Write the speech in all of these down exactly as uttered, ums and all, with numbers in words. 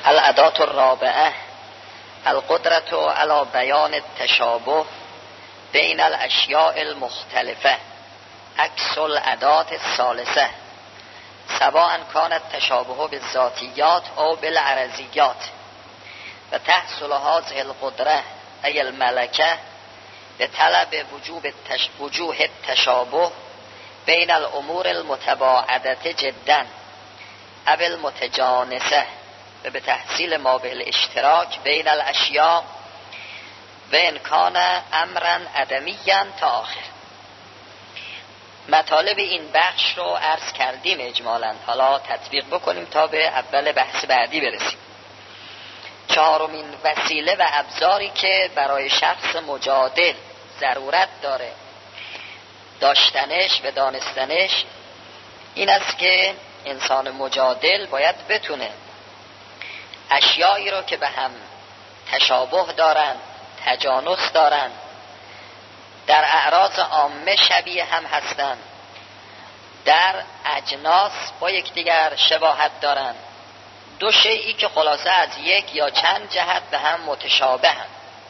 الادات الرابعه القدرت علی بیان التشابه بین الاشیاء المختلفه عکس الادات الثالثه سواء کان التشابه بالذاتیات او بالعرضیات و تحصل هذه القدره ای الملکه به طلب وجوب التش... وجوه التشابه بین الامور المتباعده جدا او المتجانسه و به تحصیل ما به الاشتراک بین الاشیاء و ان کان امرا عدمیا تا آخر. مطالب این بخش رو عرض کردیم اجمالاً، حالا تطبیق بکنیم تا به اول بحث بعدی برسیم. چهارمین وسیله و ابزاری که برای شخص مجادل ضرورت داره داشتنش و دانستنش این است که انسان مجادل باید بتونه اشیایی رو که به هم تشابه دارن، تجانس دارن، در اعراض عامه شبیه هم هستن، در اجناس با یکدیگر شباهت دارن، دو شیئی که خلاصه از یک یا چند جهت به هم متشابه هم،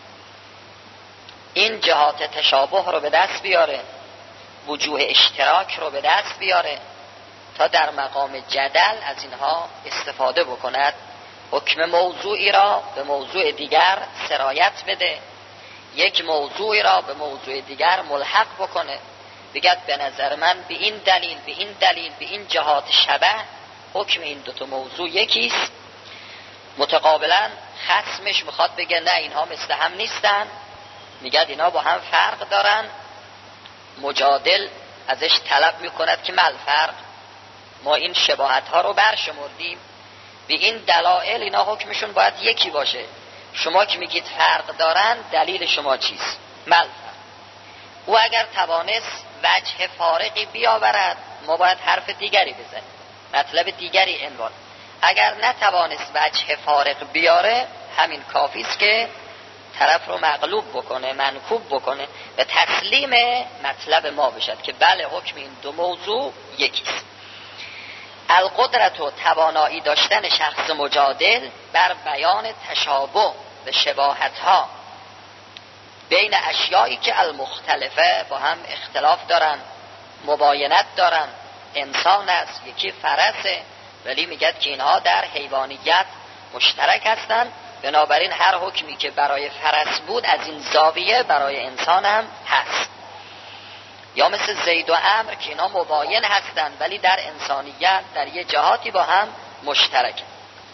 این جهات تشابه رو به دست بیاره، وجوه اشتراک رو به دست بیاره تا در مقام جدل از اینها استفاده بکند، حکم موضوعی را به موضوع دیگر سرایت بده، یک موضوعی را به موضوع دیگر ملحق بکنه، بگد به نظر من به این دلیل به این دلیل به این جهات شبه حکم این دوتا موضوع یکیست. متقابلا خصمش میخواد بگه نه اینها مثل هم نیستن، میگد اینا با هم فرق دارن، مجادل ازش طلب میکند که مل فرق، ما این شباهت ها رو برشمردیم، به این دلائل اینا حکمشون باید یکی باشه، شما که میگید فرق دارن دلیل شما چیست؟ مل فرق. او اگر توانست وجه فارقی بیاورد ما باید حرف دیگری بزنیم، مطلب دیگری عنوان. اگر نتوانست وجه فارق بیاره همین کافیست که طرف رو مغلوب بکنه، منکوب بکنه و تسلیم مطلب ما بشد که بله حکم این دو موضوع یکیست. القدرت و توانایی داشتن شخص مجادل بر بیان تشابه و شباهت ها بین اشیایی که المختلفه با هم اختلاف دارن، مباینت دارن. انسان است، یکی فرسه، ولی میگد که اینها در حیوانیت مشترک هستن، بنابراین هر حکمی که برای فرس بود از این زاویه برای انسان هم هست. یا مثل زید و عمرو که اینا مباین هستن ولی در انسانیت در یه جهاتی با هم مشترکن.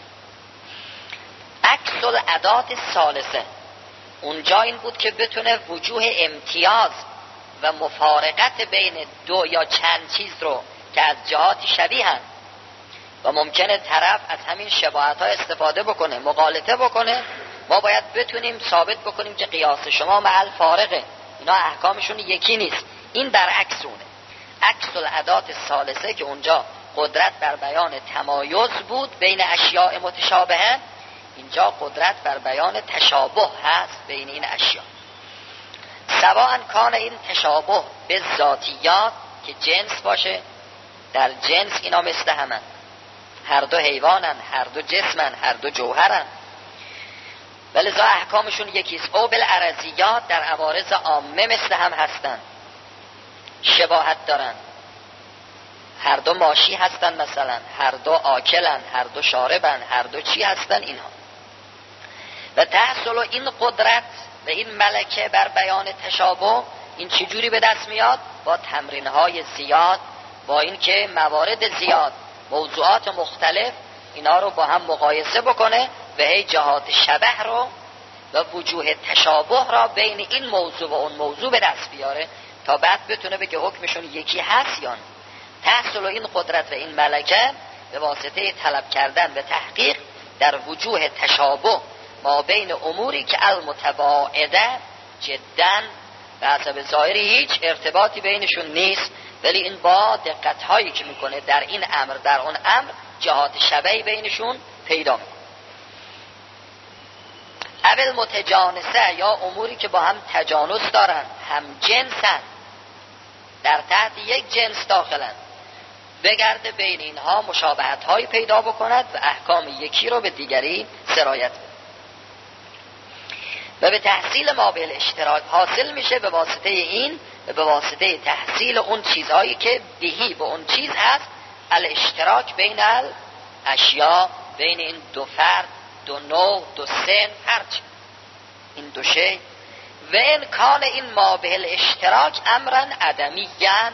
عکس الادات ثالثه اونجا این بود که بتونه وجوه امتیاز و مفارقت بین دو یا چند چیز رو که از جهاتی شبیه هست و ممکنه طرف از همین شباهت ها استفاده بکنه، مغالطه بکنه، ما باید بتونیم ثابت بکنیم که قیاس شما محل فارقه، اینا احکامشون یکی نیست. این برعکس اونه. عکس الادات ثالثه که اونجا قدرت بر بیان تمایز بود بین اشیاء متشابهه، اینجا قدرت بر بیان تشابه هست بین این اشیاء. سواء کان این تشابه به ذاتیات که جنس باشه، در جنس اینا مثل همن، هر دو حیوانن، هر دو جسمن، هر دو جوهرن، ولذا احکامشون یکیست. او بالعرضیات در عوارض عامه مثل هم هستن، شباهت دارن، هر دو ماشی هستن، مثلا هر دو آکلن، هر دو شاربن، هر دو چی هستن اینها. و تحصل این قدرت و این ملکه بر بیان تشابه این چجوری به دست میاد؟ با تمرین‌های زیاد، با این که موارد زیاد، موضوعات مختلف اینا رو با هم مقایسه بکنه و هی جهات شبه رو و وجوه تشابه را بین این موضوع و اون موضوع به دست بیاره تا بعد بتونه بگه حکمشون یکی هست یا نه. تحصل این قدرت و این ملکه به واسطه طلب کردن و تحقیق در وجوه تشابه ما بین اموری که المتباعده جدا به حسب ظاهری هیچ ارتباطی بینشون نیست، ولی این با دقت هایی که میکنه در این امر در اون امر جهات شبهی بینشون پیدا میکنه. اول متجانسه یا اموری که با هم تجانس دارن، هم جنسن، در تحت یک جنس داخلن، بگرده بین اینها مشابهت های پیدا بکند و احکام یکی رو به دیگری سرایت بده و به تحصیل ما به اشتراک حاصل میشه به واسطه این و به واسطه تحصیل اون چیزهایی که بهی به اون چیز هست الاشتراک بین الاشیا، بین این دو فرد، دو نوع، دو سن، هرچی این دو شی. و امکان این ما به الاشتراک امرن عدمیان،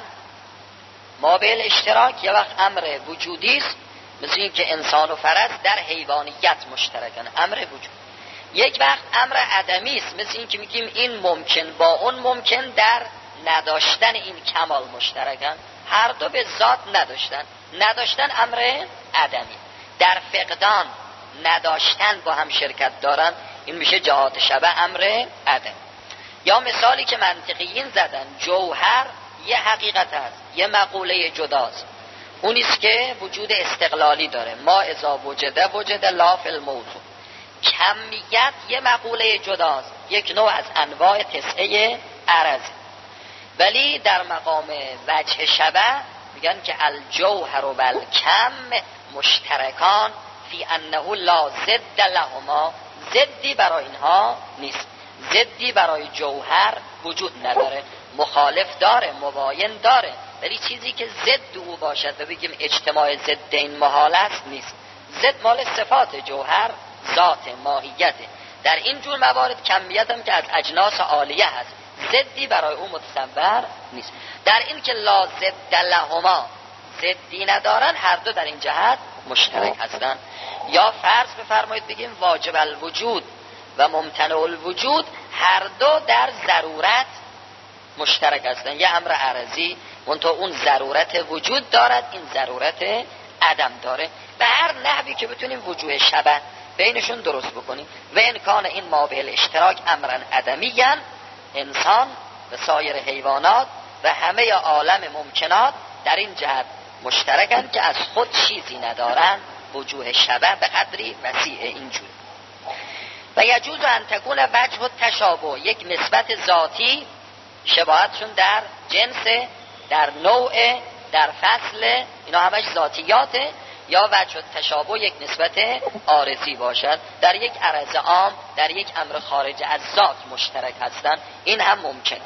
ما به الاشتراک یه وقت امر وجودی است، مثل این که انسان و فرس در حیوانیت مشترکن، امر وجود. یک وقت امر عدمی است، مثل این که میگیم این ممکن با اون ممکن در نداشتن این کمال مشترکن، هر دو به ذات نداشتن، نداشتن امر عدمی، در فقدان نداشتن با هم شرکت دارن، این میشه جهات شبه امر عدم. یا مثالی که منطقیین زدن، جوهر یه حقیقت هست، یه مقوله جداست، اونیست که وجود استقلالی داره، ما اذا وجده وجده لا فی الموضوع. کمیت یه مقوله جداست، یک نوع از انواع تسعه عرض، ولی در مقام وجه شبه میگن که الجوهر و الکم مشترکان فی انه لا ضد لهما، ضدی برای اینها نیست، ضدی برای جوهر وجود نداره، مخالف داره، مباین داره، ولی چیزی که ضد او باشد و بگیم اجتماع ضد این محال است نیست. ضد مال صفات جوهر، ذات، ماهیته. در این جور موارد کمیت هم که از اجناس عالیه هست، ضدی برای او متصور نیست. در این که لا ضد لهما، ضدی ندارن، هر دو در این جهت مشترک هستن. یا فرض بفرمایید بگیم واجب الوجود و ممتنع الوجود هر دو در ضرورت مشترک هستن، یه امر عرضی منتها اون ضرورت وجود دارد، این ضرورت عدم داره. به هر نحوی که بتونیم وجوه شبه بینشون درست بکنیم. و امکان این ما به الاشتراک امرن عدمیان، انسان و سایر حیوانات و همه عالم ممکنات در این جهت مشترکن که از خود چیزی ندارن، وجوه شبه به قدری وسیع اینجور. و یجوز ان تکون وجه التشابه، یک نسبت ذاتی، شباهتشون در جنس، در نوع، در فصل، اینا همش ذاتیاته. یا وجه التشابه یک نسبت عارضی باشد، در یک عرض عام، در یک امر خارج از ذات مشترک هستن، این هم ممکن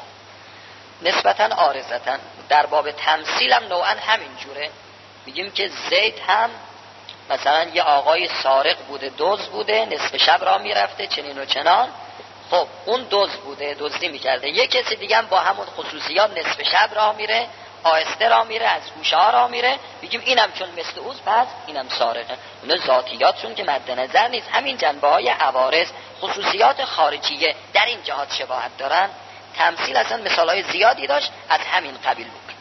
نسبتا عارضتا. در باب تمثیل هم نوعا همین جوره، میگیم که زید هم مثلا یه آقای سارق بوده، دزد بوده، نصف شب را میرفته چنین و چنان، خب اون دزد بوده، دزدی میکرده. یه کسی دیگه هم با همون خصوصیات نصف شب را میره، آهسته را میره، از گوشه ها را میره، میگیم اینم چون مثل اوست پس اینم سارقه. اون ذاتیاتشون که مد نظر نیست، همین جنبه های عوارض، خصوصیات خارجیه در این جهات شباهت دارن. تمثیل اصلا مثال های زیادی داشت، از همین قبیل بود.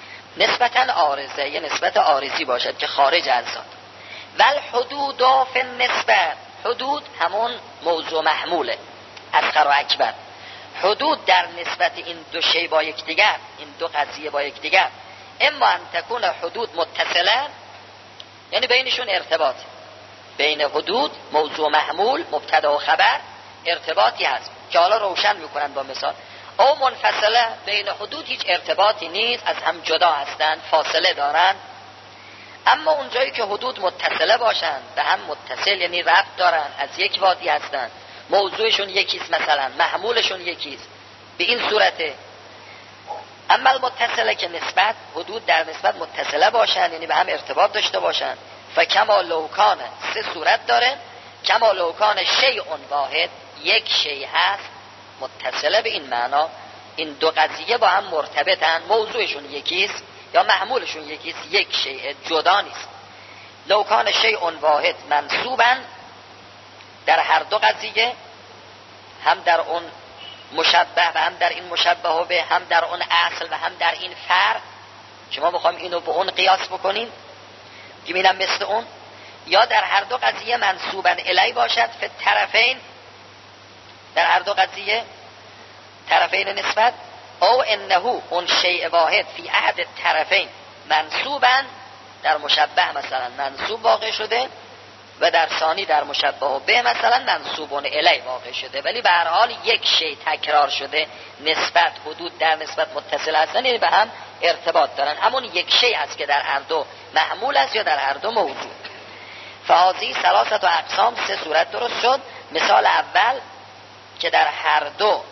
نسبتا عارضه، یه نسبت عارضی باشد که خارج از ذات. ول حدود فی النسبت، حدود همون موضوع محموله، اصغر و اکبر. حدود در نسبت این دو شی با یکدیگر، این دو قضیه با یکدیگر، اما ان تکون حدود متصله، یعنی بینشون ارتباط، بین حدود موضوع محمول مبتدا و خبر ارتباطی هست که حالا روشن میکنن با مثال. او منفصله، بین حدود هیچ ارتباطی نیست، از هم جدا هستن، فاصله دارن. اما اونجایی که حدود متصله باشن، به هم متصل یعنی ربط دارن، از یک وادی هستن، موضوعشون یکیست، مثلا محمولشون یکیست، به این صورته. اما المتصله که نسبت، حدود در نسبت متصله باشن یعنی به هم ارتباط داشته باشن. فکما لوکان، سه صورت داره. کما لوکان شیء واحد، یک شیء هست متصله، به این معنا این دو قضیه با هم مرتبطن، موضوعشون یکیست یا محمولشون یکیست، یک شیء جدا نیست. لوکان شیء واحد منصوبا، در هر دو قضیه، هم در اون مشبه و هم در این مشبه به، هم در اون اصل و هم در این فرع. شما بخوام اینو به اون قیاس بکنین که اینم مثل اون، یا در هر دو قضیه منصوبا الی باشد فی طرفین، در هر دو قضیه طرفین نسبت، او انه اون شیء واحد فی احد طرفین منصوبا، در مشبه مثلا منصوب واقع شده و در ثانی در مشبه به مثلا منصوب الی واقع شده، ولی به هر حال یک شی تکرار شده، نسبت حدود در نسبت متصل هستن، یعنی به هم ارتباط دارن، همون یک شی است که در هر دو محمول است یا در هر دو موجود. فهذه ثلاثه اقسام، سه صورت درست شد. مثال اول که در هر دو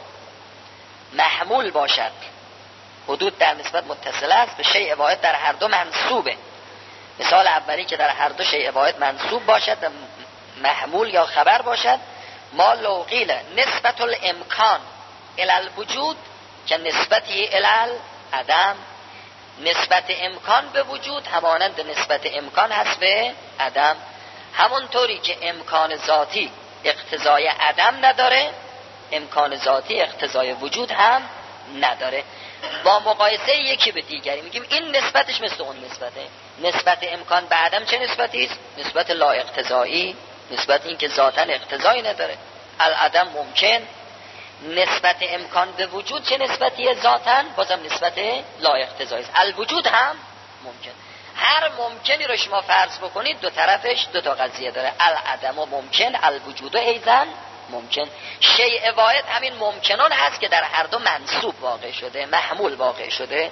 محمول باشد، حدود در نسبت متصل است، به شیء واحد در هر دو منصوبه. مثال اولی که در هر دو شیء واحد منصوب باشد، محمول یا خبر باشد. ما لو قیل نسبت الامکان الی الوجود که نسبتی الی العدم، نسبت امکان به وجود همانند نسبت امکان هست به عدم. همونطوری که امکان ذاتی اقتضای عدم نداره، امکان ذاتی اقتضای وجود هم نداره. با مقایسه یکی به دیگری میگیم این نسبتش مثل اون نسبته. نسبت امکان به عدم چه نسبتی است؟ نسبت لا اقتضایی، نسبت این که ذاتاً اقتضایی نداره. العدم ممکن. نسبت امکان به وجود چه نسبتیه؟ ذاتاً بازم نسبت لا اقتضایی است. الوجود هم ممکن. هر ممکنی رو شما فرض بکنید دو طرفش دو تا قضیه داره. العدم و ممکن، الوجود و ایضاً ممکن. شیء واحد همین ممکنون هست که در هر دو منصوب واقع شده، محمول واقع شده.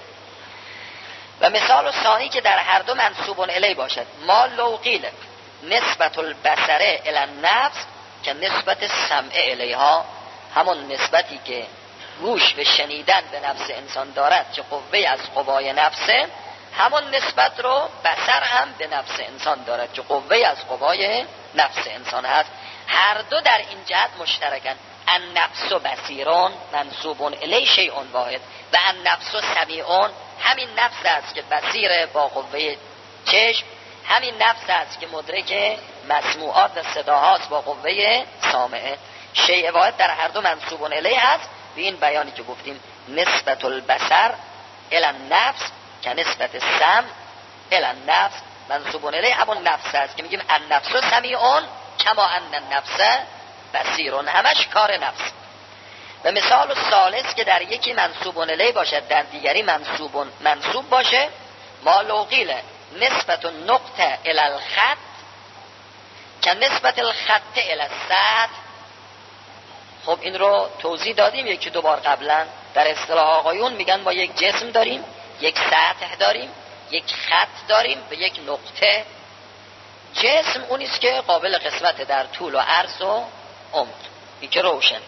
و مثال ثانی که در هر دو منصوب الی باشد. ما لو قیل نسبت البصره الی النفس که نسبت سمع الیها، همون نسبتی که گوش به شنیدن به نفس انسان دارد که قوه از قوای نفسه، همون نسبت رو بصر هم به نفس انسان دارد که قوه از قوای نفس انسان هست. هر دو در این جهت مشترکن. النفس بصیرون منصوب الی شیء واحد و النفس سمیعون، همین نفس است که بصیر با قوه چشم، همین نفس است که مدرک مسموعات و صداهاست با قوه سامعه. شیء واحد در هر دو منصوب الی هست. به این بیانی که گفتیم نسبت البصر الی النفس که نسبت سمع الی النفس منصوب الی همون نفس است که میگیم النفس سمیعون کما ان النفس بصیرون، همش کار نفس. و مثال ثالث که در یکی منصوب الی باشد در دیگری منصوب منصوب باشه. ما لو قیل نسبت النقطه الی الخط که نسبت الخط الی السطح. خب این رو توضیح دادیم یکی دو بار قبلا. در اصطلاح آقایون میگن ما یک جسم داریم، یک سطح داریم، یک خط داریم به یک نقطه. جسم اونیست که قابل قسمت در طول و عرض و عمق، این که روشن.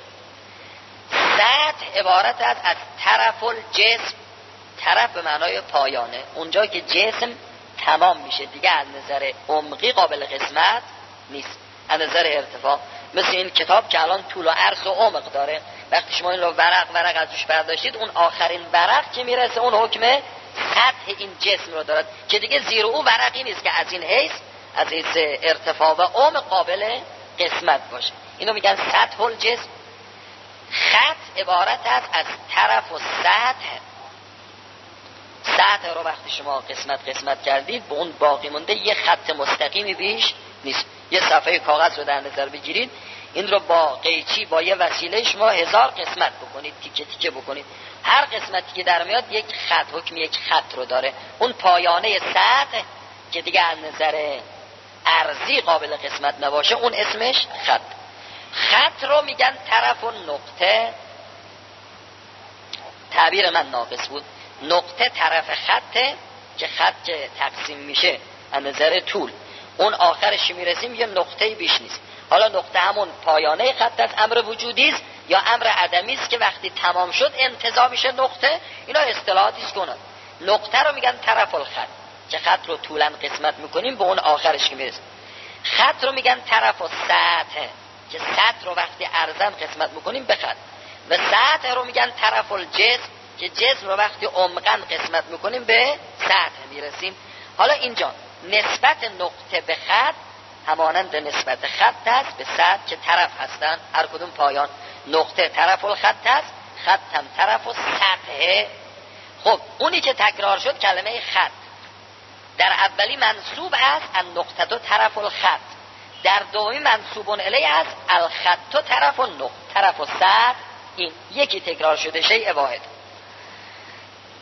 سطح عبارت است از طرف الجسم، طرف به معنای پایانه، اونجا که جسم تمام میشه دیگه از نظر عمقی قابل قسمت نیست، از نظر ارتفاع. مثل این کتاب که الان طول و عرض و عمق داره، وقتی شما این رو ورق ورق ازش برداشتید اون آخرین ورق که میرسه اون حکم سطح این جسم رو دارد که دیگه زیر او ورقی نیست که از این حیث از حیث ارتفاع و عمق قابل قسمت باشه. اینو میگن سطح الجسم. خط عبارت است از طرف و سطح. سطح رو وقتی شما قسمت قسمت کردید به اون باقی مونده یه خط مستقیمی بیش نیست. یه صفحه کاغذ رو در نظر بگیرید، این رو با قیچی با یه وسیله شما هزار قسمت بکنید، تیکه تیکه بکنید، هر قسمتی که در میاد یک خط، حکم یک خط رو داره. اون پایانه سطح که دیگه از نظر ارضی قابل قسمت نباشه اون اسمش خط. خط رو میگن طرف و نقطه. تعبیر من ناقص بود. نقطه طرف خطه که خط که تقسیم میشه از نظر طول اون آخرش میرسیم یه نقطه بیش نیست. حالا نقطه همون پایانه خط است، امر وجودی است یا امر عدمی است که وقتی تمام شد انتزاع میشه نقطه. اینا اصطلاحاتی است که اونا نقطه رو میگن طرف الخط که خط رو طولا قسمت میکنیم به اون آخرش که میرسیم. خط رو میگن طرف السطح که سطح رو وقتی عرضاً قسمت میکنیم به خط. و سطح رو میگن طرف الجسم که جسم رو وقتی عمقاً قسمت میکنیم به سطح میرسیم. حالا اینجا نسبت نقطه به خط همانند نسبت خط است به سطح که طرف هستن، هر کدوم پایان. نقطه طرف الخط است، خط هم طرف السطح. خب اونی که تکرار شد کلمه خط در اولی منصوب است ان نقطه تو طرف الخط، در دومی منصوب الی است الخط تو طرف النقطه طرف السطح. این یکی تکرار شده شیء واحد.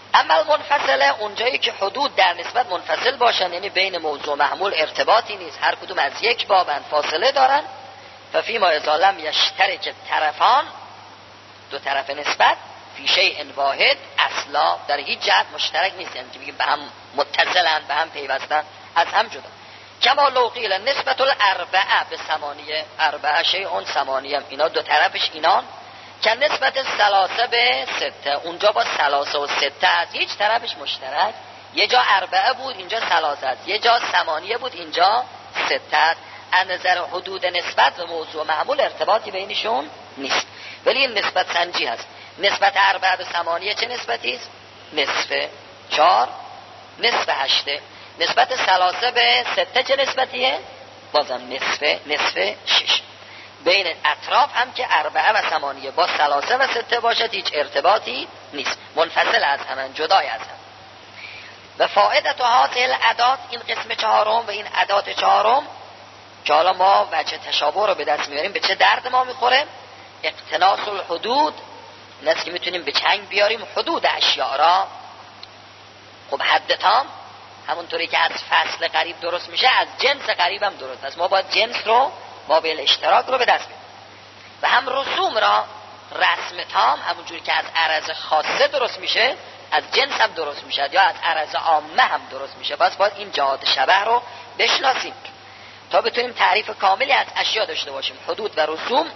اما منفصله اونجایی که حدود در نسبت منفصل باشن، یعنی بین موضوع و محمول ارتباطی نیست، هر کدوم از یک بابن، فاصله دارن. ففی ما اذا لم یشترک طرفان، دو طرف نسبت، فی شیء واحد اصلا، در هیچ جهت مشترک نیست، یعنی که به هم متصلن، به هم پیوستن، از هم جدا. کما لو قیل نسبت الاربعه به ثمانیه، اربعه شیء ثمانیه، اینا دو طرفش اینان، که نسبت ثلاثه به سته، اونجا با ثلاثه و سته از هیچ طرفش مشترک، یه جا اربعه بود اینجا ثلاثه است، یه جا ثمانیه بود اینجا سته است. از نظر حدود نسبت و موضوع معمول ارتباطی بینشون نیست، ولی این نسبت سنجی هست. نسبت اربعه به ثمانیه چه نسبتی است؟ نصف چهار، نصف هشته. نسبت ثلاثه به سته چه نسبتیه؟ بازم نصف نصف شش. بین اطراف هم که اربعه و ثمانیه با ثلاثه و سته باشد هیچ ارتباطی نیست، منفصل از هم، جدای از هم. و فائدت هذه الادات، این قسم چهارم و این ادات چهارم که حالا ما وجه تشابه رو به دست میاریم، به چه درد ما میخوره؟ اقتناص الحدود، این است که میتونیم به چنگ بیاریم حدود اشیاء را. خب حد تام همونطوری که از فصل قریب درست میشه، از جنس قریب هم درست است. ما باید جنس رو، ما به اشتراک رو به دست بیاریم. و هم رسوم را، رسم تام همونجوری که از عرض خاصه درست میشه، از جنس هم درست میشه، یا از عرض عامه هم درست میشه. پس باید این جهات شبه رو بشناسیم تا بتونیم تعریف کاملی از اشیاء داشته باشیم. حدود و رسوم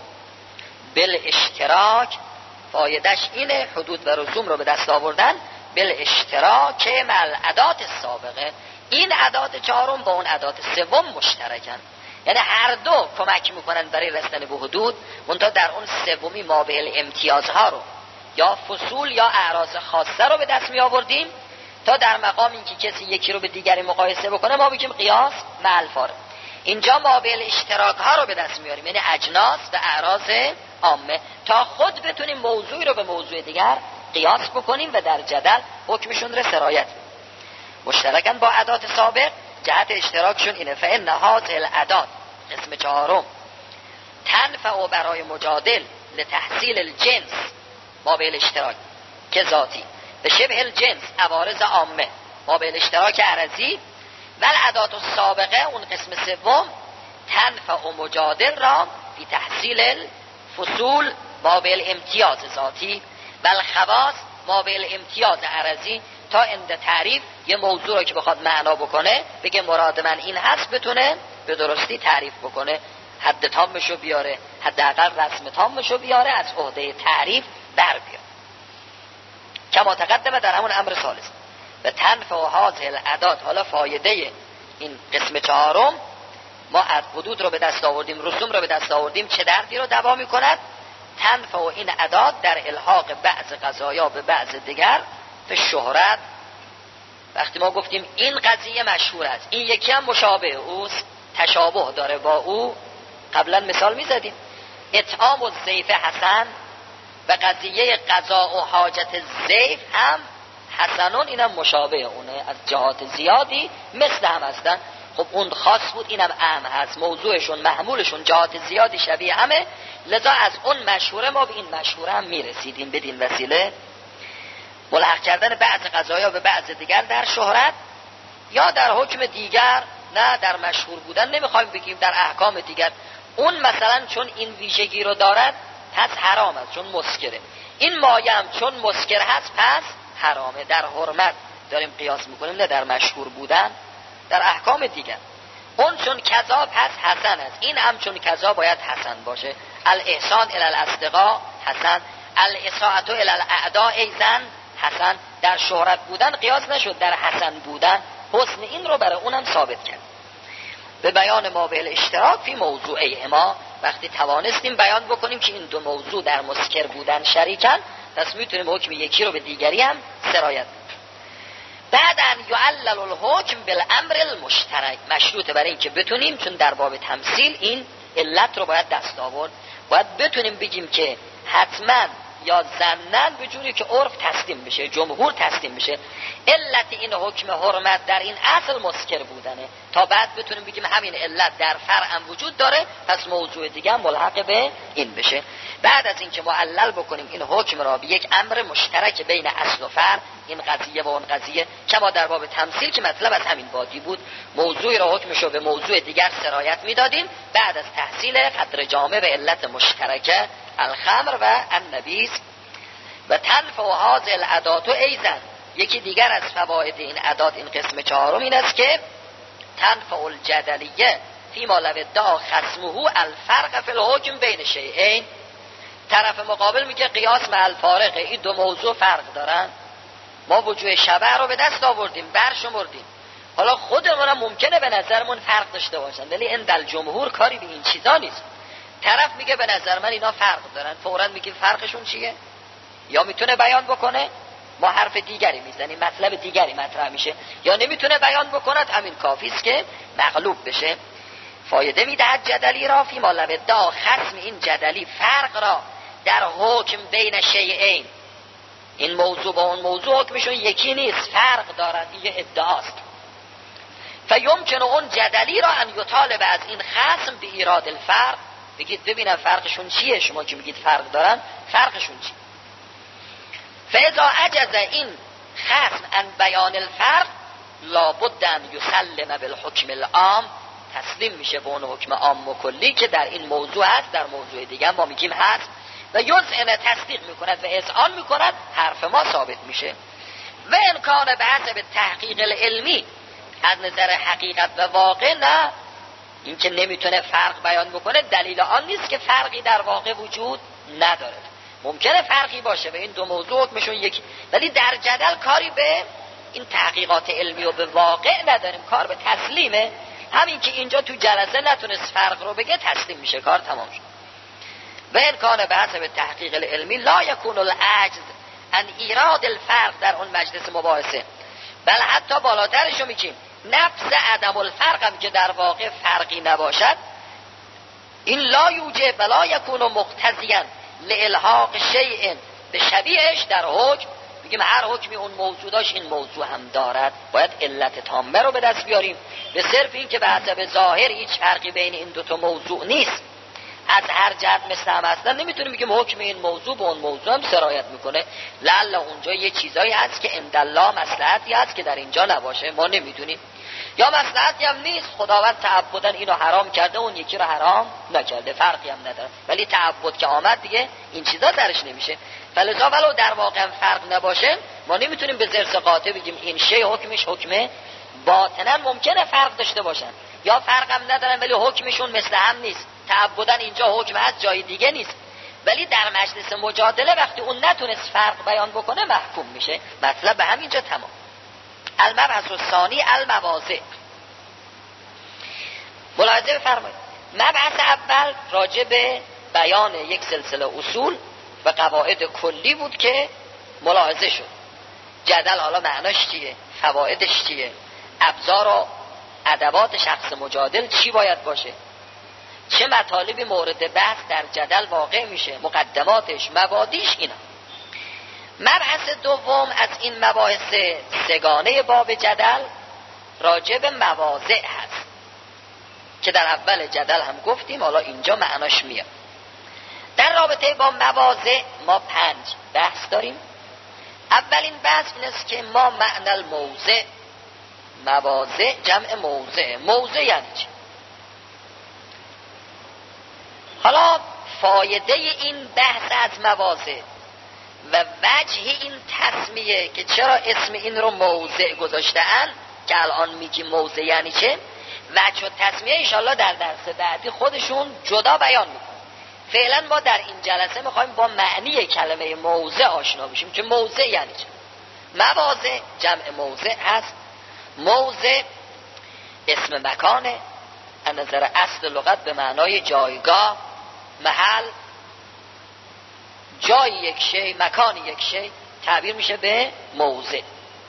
بالاشتراک، فایدهش اینه، حدود و رسوم رو به دست آوردن بالاشتراک مع الادات سابقه. این ادات چهارم با اون ادات سوم مشترکن، یعنی هر دو کمک میکنن برای رسیدن به حدود، منتها در اون سومی ما به امتیازها رو یا فصول یا اعراض خاصه رو به دست می آوردیم تا در مقام اینکه کسی یکی رو به دیگری مقایسه بکنه ما بگیم قیاس مع الفارق. اینجا ما به اشتراک ها رو به دست میاریم، یعنی اجناس و اعراض عامه، تا خود بتونیم موضوعی رو به موضوع دیگر قیاس بکنیم و در جدل حکمشون رو سرایت بدیم. مشترکن با ادات سابق، جهت اشتراکشون اینه. فإن هذه الادات، قسم چهارم، تنفع برای مجادل لتحصیل الجنس ما به اشتراک که ذاتی، به شبه الجنس عوارض عامه ما به اشتراک عرضی، و الادات السابقه اون قسم سوم تنفع و مجادل را فی تحصیل الفصول ما به امتیاز ذاتی و الخواص ما به امتیاز عرضی، تا اند تعریف یه موضوع رو که بخواد معنا بکنه بگه مراد من این هست، بتونه به درستی تعریف بکنه، حد تامشو بیاره، حداقل رسم تامشو بیاره، از عهده تعریف در بیاره. کما تقدمه در همون امر ثالث. و تنفع و هذه الادات، حالا فایده این قسم چهارم، ما از حدود رو به دست آوردیم، رسوم رو به دست آوردیم، چه دردی رو دوا میکند؟ تنفع و این ادات در الحاق بعض قضایا به بعض دیگر، به شهرت. وقتی ما گفتیم این قضیه مشهور است، این یکی هم مشابه اوست، تشابه داره با او، قبلا مثال میزدیم. اطعام الضیف حسن، و قضیه قضا و حاجت ضیف هم حسنون، اینم مشابه اونه، از جهات زیادی مثل هم هستن. خب اون خاص بود، اینم عام هست، موضوعشون محمولشون جهات زیادی شبیه همه، لذا از اون مشهوره ما به این مشهوره هم میرسیدیم بدین وسیله. ملحق کردن بعض قضایا به بعض دیگر در شهرت یا در حکم دیگر، نه در مشهور بودن نمیخوایم بگیم، در احکام دیگر. اون مثلا چون این ویژگی رو دارد پس حرام است، چون مسکره. این مایه هم چون مسکر هست پس حرامه. در حرمت داریم قیاس میکنیم، نه در مشهور بودن در احکام دیگر. اون چون کذا پس حسن است، این هم چون کذا باید حسن باشه. الاحسان الی الاصدقاء حسن، الاساءة الی الاعداء ایزن حسن. در شهرت بودن قیاس نشد، در حسن بودن حسن این رو برای اونم ثابت کرد. به بیان ما به الاشتراک فی موضوعه ما، وقتی توانستیم بیان بکنیم که این دو موضوع در مسکر بودن شریکن، پس میتونیم حکم یکی رو به دیگری هم سرایت بدیم. بعد ان یعلل الحکم بالامر المشترک، مشروطه برای این که بتونیم، چون در باب تمثیل این علت رو باید دست آورد، باید بتونیم بگیم که حتما یا زنن به جوری که عرف تسلیم بشه، جمهور تسلیم بشه. علت این حکم حرمت در این اصل مسکر بودنه، تا بعد بتونیم بگیم همین علت در فرع هم وجود داره، پس موضوع دیگه هم ملحق به این بشه. بعد از اینکه معلل بکنیم این حکم را به یک امر مشترک بین اصل و فرع، این قضیه و اون قضیه، کما در باب تمثیل که مطلب از همین بادی بود، موضوع را حکمشو به موضوع دیگر سرایت میدادیم. بعد از تحصیل قدر جامع به علت مشترکه الخمر و النبیذ و تنفع و هذه الادات و ایزن. یکی دیگر از فواید این ادات، این قسم چهارم، این است که تنفع الجدلیه فیما لو ادعا خصمه الفرق فی الحکم بین شیئین. طرف مقابل میگه قیاس مع الفارقه، این دو موضوع فرق دارن، ما وجوه شبه رو به دست آوردیم، برشمردیم، حالا خودمون ممکنه به نظرمون فرق داشته باشن، ولی این دل جمهور کاری به این چیزا نیست. طرف میگه به نظر من اینا فرق دارن، فوراً میگیم فرقشون چیه؟ یا میتونه بیان بکنه، ما حرف دیگری میزنیم، مطلب دیگری مطرح میشه، یا نمیتونه بیان بکند، همین کافی است که مغلوب بشه. فایده میدهد جدلی را فی ما لو ادعا خصم این جدلی فرق را در حکم بین شیئین، این موضوع با اون موضوع حکمشون یکی نیست، فرق دارد، این یه ادعاست. فیمکن اون جدلی را ان یطالب از این خصم به ایراد الفرق، بگید ببینم فرقشون چیه، شما که میگید فرق دارن فرقشون چیه. فاذا عجز این خصم ان بیان الفرق لابد ان یسلم بالحکم العام، تسلیم میشه به اون حکم عام و کلی که در این موضوع هست، در موضوع دیگه ما میگیم هست، و یذعن تصدیق میکند و اذعان میکند، حرف ما ثابت میشه. و امکان به حسب تحقیق العلمی، از نظر حقیقت و واقع نه، این که نمیتونه فرق بیان بکنه دلیل آن نیست که فرقی در واقع وجود نداره. ممکنه فرقی باشه و این دو موضوع حکمشون یکی، ولی در جدل کاری به این تحقیقات علمی و به واقع نداریم، کار به تسلیمه. همین که اینجا تو جلسه نتونست فرق رو بگه، تسلیم میشه، کار تمام شد. و امکان به حسب تحقیق العلمی لا یکون العجز ان ایراد الفرق در اون مجلس مباحثه، بل حتی بالاترشو میگیم نفس عدم الفرق هم که در واقع فرقی نباشد، این لا یوجب ولا یکون مقتضیا لالحاق شیء به شبیهش در حکم، بگیم هر حکمی اون موضوع داشت این موضوع هم دارد، باید علت تامه رو به دست بیاریم. به صرف این که به حسب ظاهر هیچ فرقی بین این دوتا موضوع نیست، از هر جهت مثل هم هستن، نمیتونیم بگیم حکم این موضوع به اون موضوع هم سرایت میکنه. لعل اونجا یه چیزایی هست که اندالله مصلحتی هست که در اینجا نباشه، ما نمیدونیم، یا مصلحتی هم نیست، خداوند تعبداً اینو حرام کرده اون یکی رو حرام نکرده، فرقی هم نداره، ولی تعبد که آمد دیگه این چیزا درش نمیشه. فلذا ولو در واقع فرق نباشه، ما نمیتونیم به زرس قاطع بگیم این شی حکمش حکمه، باطنا ممکنه فرق داشته باشن یا فرق هم ندارن ولی حکمشون مثل هم نیست، تعبداً اینجا حکم هست جای دیگه نیست، ولی در مجلس مجادله وقتی اون نتونست فرق بیان بکنه محکوم میشه. مطلب به همینجا تمام. المبحث الثانی المواضع. ملاحظه بفرمایید، مبحث اول راجع به بیان یک سلسله اصول و قواعد کلی بود که ملاحظه شد. جدل حالا معناش چیه، فوایدش چیه، ابزار و ادوات شخص مجادل چی باید باشه، چه مطالبی مورد بحث در جدل واقع میشه، مقدماتش، مبادیش، اینا. مبحث دوم از این مباحث سگانه باب جدل راجع به مواضع هست که در اول جدل هم گفتیم، حالا اینجا معناش میاد. در رابطه با مواضع ما پنج بحث داریم. اولین بحث این است که ما معنی الموضع، مواضع جمع موضع، موضع یعنی چی؟ حالا فایده این بحث از مواضع و وجه این تسمیه که چرا اسم این رو موضع گذاشته‌اند که الان میگیم موضع یعنی چه، وجه و تسمیه انشالله در درس بعدی خودشون جدا بیان میکنن. فعلا ما در این جلسه میخوایم با معنی کلمه موضع آشنا بشیم که موضع یعنی چه. مواضع جمع موضع هست. موضع اسم مکانه، از نظر اصل لغت به معنای جایگاه، محل، جای یک شی، مکان یک شی تعبیر میشه به موضع.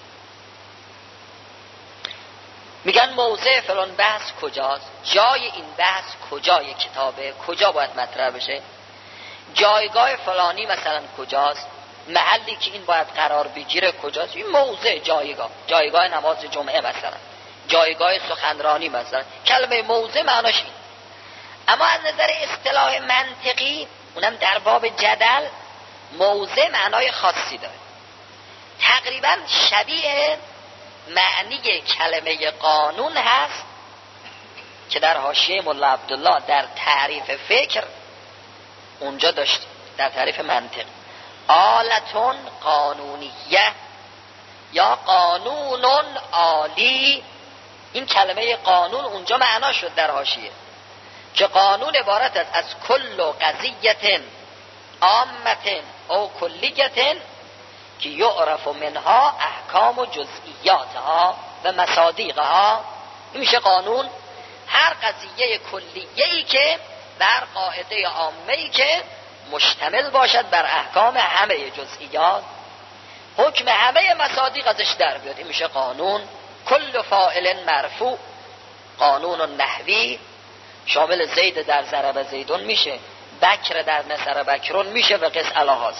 میگن موضع فلان بحث کجاست، جای این بحث کجای کتابه، کجا باید مطرح بشه. جایگاه فلانی مثلا کجاست، محلی که این باید قرار بگیره کجاست، این موضع جایگاه، جایگاه نماز جمعه مثلا، جایگاه سخنرانی مثلا. کلمه موضع معناش این. اما از نظر اصطلاح منطقی، اونم در باب جدل، موضع معنای خاصی داره، تقریبا شبیه معنی کلمه قانون هست که در حاشیه ملا عبدالله در تعریف فکر اونجا داشت، در تعریف منطق. آلتون قانونیه یا قانون عالی، این کلمه قانون اونجا معنا شد در حاشیه که قانون عبارت است از کل قضیت عامت او کلیت که یعرف منها احکام و جزئیاتها و مصادیقها. این میشه قانون، هر قضیه کلیه‌ای که بر قاعده عامه‌ای که مشتمل باشد بر احکام همه جزئیات، حکم همه مصادیق ازش در بیاد، این میشه قانون. کل فاعل مرفوع، قانون نحوی، شامل زید در ضرب زیدون میشه، بکر در نصر بکرون میشه و قس الهاز.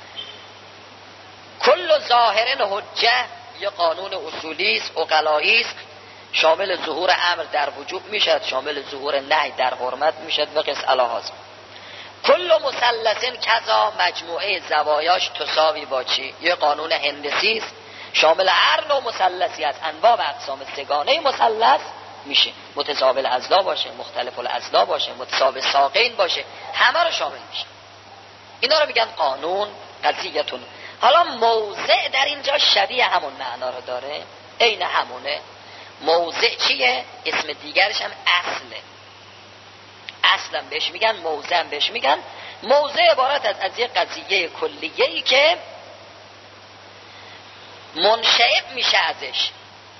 کل ظاهر حجه، یه قانون اصولی است، عقلایی است، شامل ظهور امر در وجوب میشد، شامل ظهور نهی در حرمت میشد و قس الهاز. کل مثلث کذا، مجموعه زوایاش تساوی با چی، یه قانون هندسی است، شامل هر نوع مثلثی از انواع و اقسام سگانه مثلث میشه، متزاول اضلاع باشه، مختلف الاضلاع باشه، متساوی ساقین باشه، همه رو شامل میشه. اینا رو میگن قانون قضیتون. حالا موضع در اینجا شبیه همون معنا رو داره، عین همونه. موضع چیه؟ اسم دیگرش هم اصله. اصلا بهش میگن، موضع هم بهش میگن. موضع عبارت از از یک قضیه کلیه‌ای که منشعب میشه ازش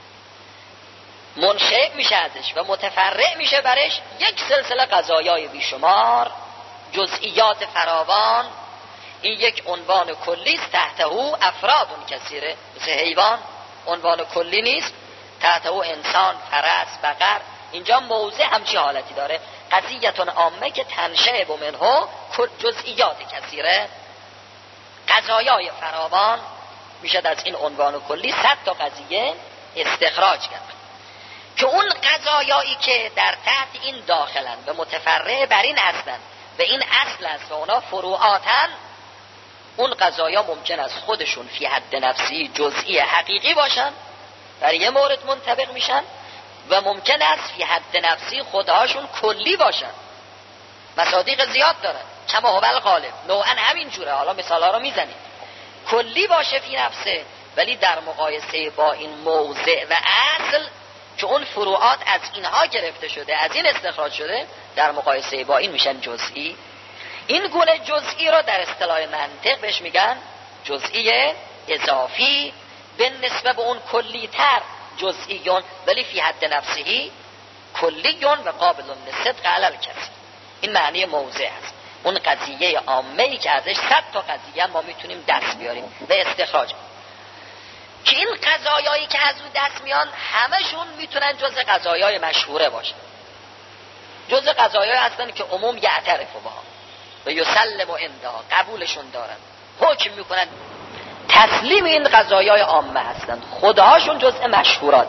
منشعب میشه ازش و متفرع میشه برش یک سلسله قضایای بیشمار، جزئیات فراوان. این یک عنوان کلی است، تحته افرادون کثیره. مثل حیوان عنوان کلی نیست، تحته انسان، فرس، بقر. اینجا موضع همچی حالتی داره، قضیتون عامه که تنشعب منه جزئیات کثیره، قضایای فراوان. میشد از این عنوان کلی صد تا قضیه استخراج کرد که اون قضایایی که در تحت این داخلن و متفرع بر این هستن و این اصل است و اونا فروعاتن، اون قضایا ممکن است خودشون فی حد نفسی جزئی حقیقی باشن، در یه مورد منطبق میشن، و ممکن است فی حد نفسی خودهاشون کلی باشن. مصادیق زیاد دارن، کما هو الغالب، نوعا همین جوره. حالا مثالا رو میزنیم. کلی باشه فی نفسه، ولی در مقایسه با این موضع و اصل که اون فروعات از اینها گرفته شده، از این استخراج شده، در مقایسه با این میشن جزئی. این گونه جزئی رو در اصطلاح منطق بهش میگن جزئی اضافی، به نسبت به اون کلی تر جزئیون ولی فی حد نفسهی کلیون و قابل للصدق علی الکثیر. این معنی موضع است، اون قضیه عامه‌ای که ازش صد تا قضیه ما میتونیم دست بیاریم و استخراج، که این قضایایی که از اون دست میان همشون میتونن جز قضایای مشهوره باشن، جز قضایایی هستن که عموم یعترف بها و یسلم و اندها، قبولشون دارن، حکم میکنن. تسلیم این قضایای عامه هستند، خداهاشون جزء مشهورات.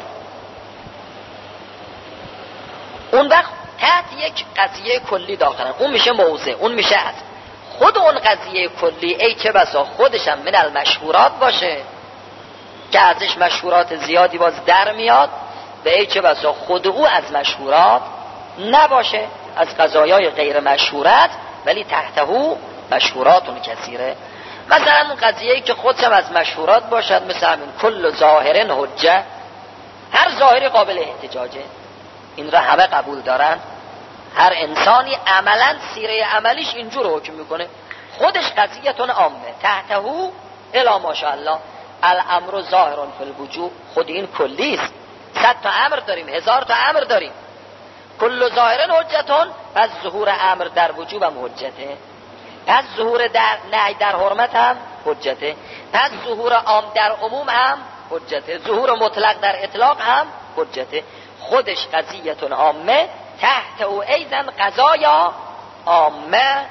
اون وقت تحت یک قضیه کلی داخلن، اون میشه موضع، اون میشه اصل. خود اون قضیه کلی ای که بسا خودشم من المشهورات باشه که ازش مشهورات زیادی باز در میاد، و ای که بسا خود او از مشهورات نباشه، از قضایای غیر مشهورات ولی تحته مشهوراتون کثیره. مثلا اون قضیه‌ای که خودشم از مشهورات باشد، مثلا همین کل ظاهر حجه، هر ظاهری قابل احتجاجه، این را همه قبول دارن. هر انسانی عملا سیره عملیش اینجور حکم میکنه، خودش قضیتون عامه، تحته الا ماشاءالله الامر ظاهر فی الوجوب. خود این کلی است، صد تا امر داریم، هزار تا امر داریم. کل ظاهر حجتون، پس ظهور امر در وجوب هم حجته، پس ظهور در نهی در حرمت هم حجته، پس ظهور عام در عموم هم حجته، ظهور مطلق در اطلاق هم حجته. خودش قضیتون عامه، تحت او ایزن قضایا عامه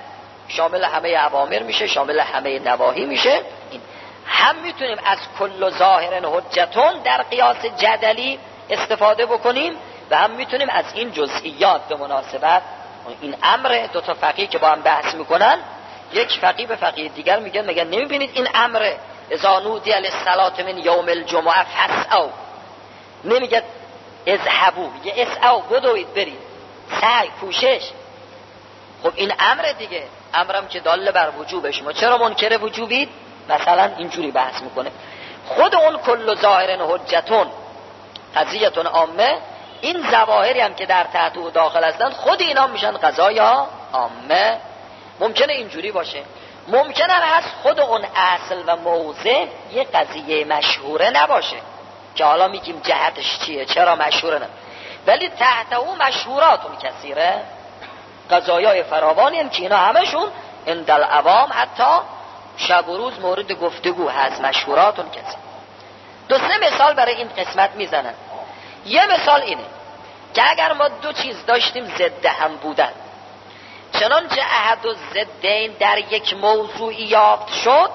شامل همه اوامر میشه، شامل همه نواهی میشه. این هم میتونیم از کل ظاهر حجتون در قیاس جدلی استفاده بکنیم و هم میتونیم از این جزئیات به مناسبت این امر دو تا فقیه که با هم بحث میکنن، یک فقیه به فقیه دیگر میگن میگن نمیبینید این امر اذا نودی للصلاة من یوم الجمعه فاسعوا، نمیگه اذهبوا، میگه اسعوا، بدوید برید، سعی، کوشش. خب این امر دیگه، امرم که دال بر وجوبه، شما چرا منکر وجوبید؟ مثلا اینجوری بحث میکنه. خود اون کل ظاهر حجتون قضیتون عامه، این ظواهری هم که در تحت و داخل هستن خود اینا میشن قضایا عامه. ممکنه اینجوری باشه، ممکنه هست خود اون اصل و موضع یه قضیه مشهوره نباشه که حالا میگیم جهتش چیه، چرا مشهوره نه، ولی تحت او مشهوراتون کثیره، قضایای فراوانی هم که اینا همشون عند العوام حتی شب و روز مورد گفتگو هست، مشهوراتون کثیر. دو سه مثال برای این قسمت میزنن. یه مثال اینه که اگر ما دو چیز داشتیم ضد هم بودن، چنانچه احد و ضدین در یک موضوعی یافت شد،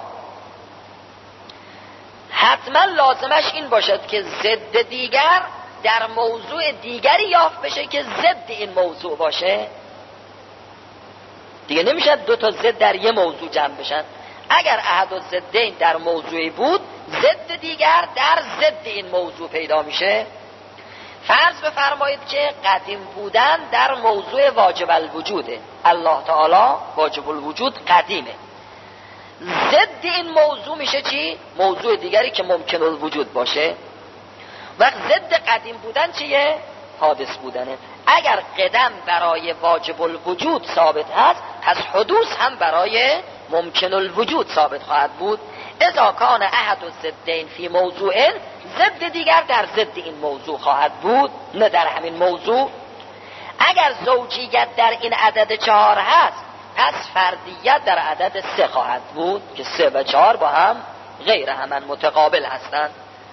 حتما لازمش این باشد که ضد دیگر در موضوع دیگری یافت بشه که ضد این موضوع باشه. دیگه نمیشه دو تا ضد در یه موضوع جمع بشن. اگر احد و ضدین در موضوعی بود، ضد دیگر در ضد این موضوع پیدا میشه. فرض بفرمایید که قدیم بودن در موضوع واجب الوجوده، الله تعالی واجب الوجود قدیمه، ضد این موضوع میشه چی؟ موضوع دیگری که ممکن الوجود باشه. وقت ضد قدیم بودن چیه؟ حادث بودنه. اگر قدم برای واجب الوجود ثابت هست، پس حدوث هم برای ممکن الوجود ثابت خواهد بود. اذا کان احد الضدین فی موضوع، ضد دیگر در ضد این موضوع خواهد بود، نه در همین موضوع. اگر زوجیت در این عدد چهار هست، پس فردیت در عدد سه خواهد بود که سه و چهار با هم غیر همان متقابل هستند.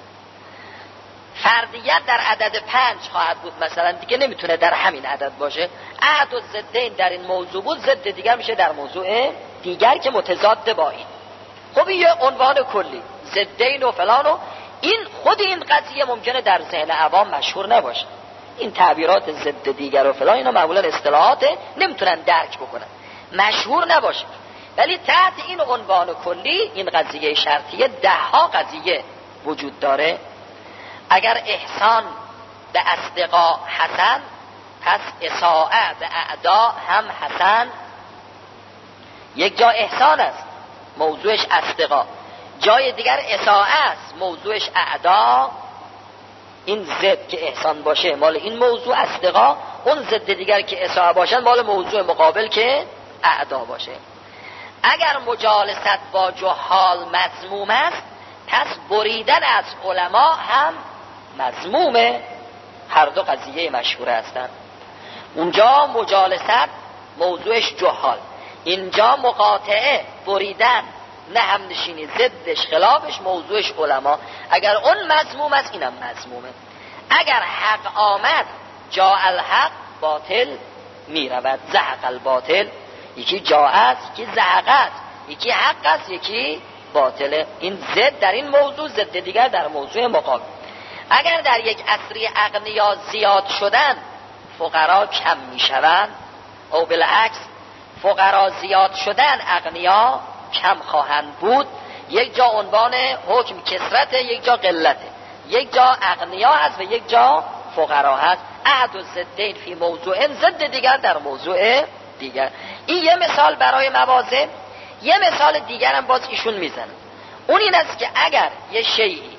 فردیت در عدد پنج خواهد بود مثلا، دیگه نمیتونه در همین عدد باشه. احد الضدین در این موضوع بود، ضد دیگر میشه در موضوع دیگر که متضاد با این. خب این یه عنوان کلی، ضدین و فلان، و این خود این قضیه ممکنه در ذهن عوام مشهور نباشه. این تعبیرات ضد دیگر و فلان اینا معمولا اصطلاحات نمیتونن درک بکنن، مشهور نباشه. ولی تحت این عنوان کلی، این قضیه شرطیه، ده ها قضیه وجود داره. اگر احسان به اصدقاء حسن، پس اساءه به اعدا هم حسن. یک جا احسان است، موضوعش اصدقاء، جای دیگر اساءه است، موضوعش اعدا. این ضد که احسان باشه مال این موضوع اصدقاء، اون ضد دیگر که اساءه باشن مال موضوع مقابل که اعدا باشه. اگر مجالست با جهال مذموم است، پس بریدن از علما هم مذمومه. هر دو قضیه مشهوره هستند. اونجا مجالست موضوعش جهال، اینجا مقاطعه، بریدن، نه هم نشینی، ضدش خلافش موضوعش علما. اگر اون مذموم است، اینم مذمومه. اگر حق آمد جا الحق، باطل می رود. زحق الباطل، یکی جا است، یکی زحق است، یکی حق است، یکی باطله. این ضد در این موضوع، ضد دیگر در موضوع مقابل. اگر در یک عصری اغنیا زیاد شدن، فقرا کم می شوند، او بالعکس فقرا زیاد شدن، اغنیا کم خواهند بود. یک جا عنوان حکم کثرته، یک جا قلته، یک جا اغنیا هست و یک جا فقرا هست. احد الضدین فی موضوع، ضد دیگر در موضوع دیگر. این یه مثال برای موازن. یه مثال دیگر هم باز ایشون میزنه، اون این است که اگر یه شیئی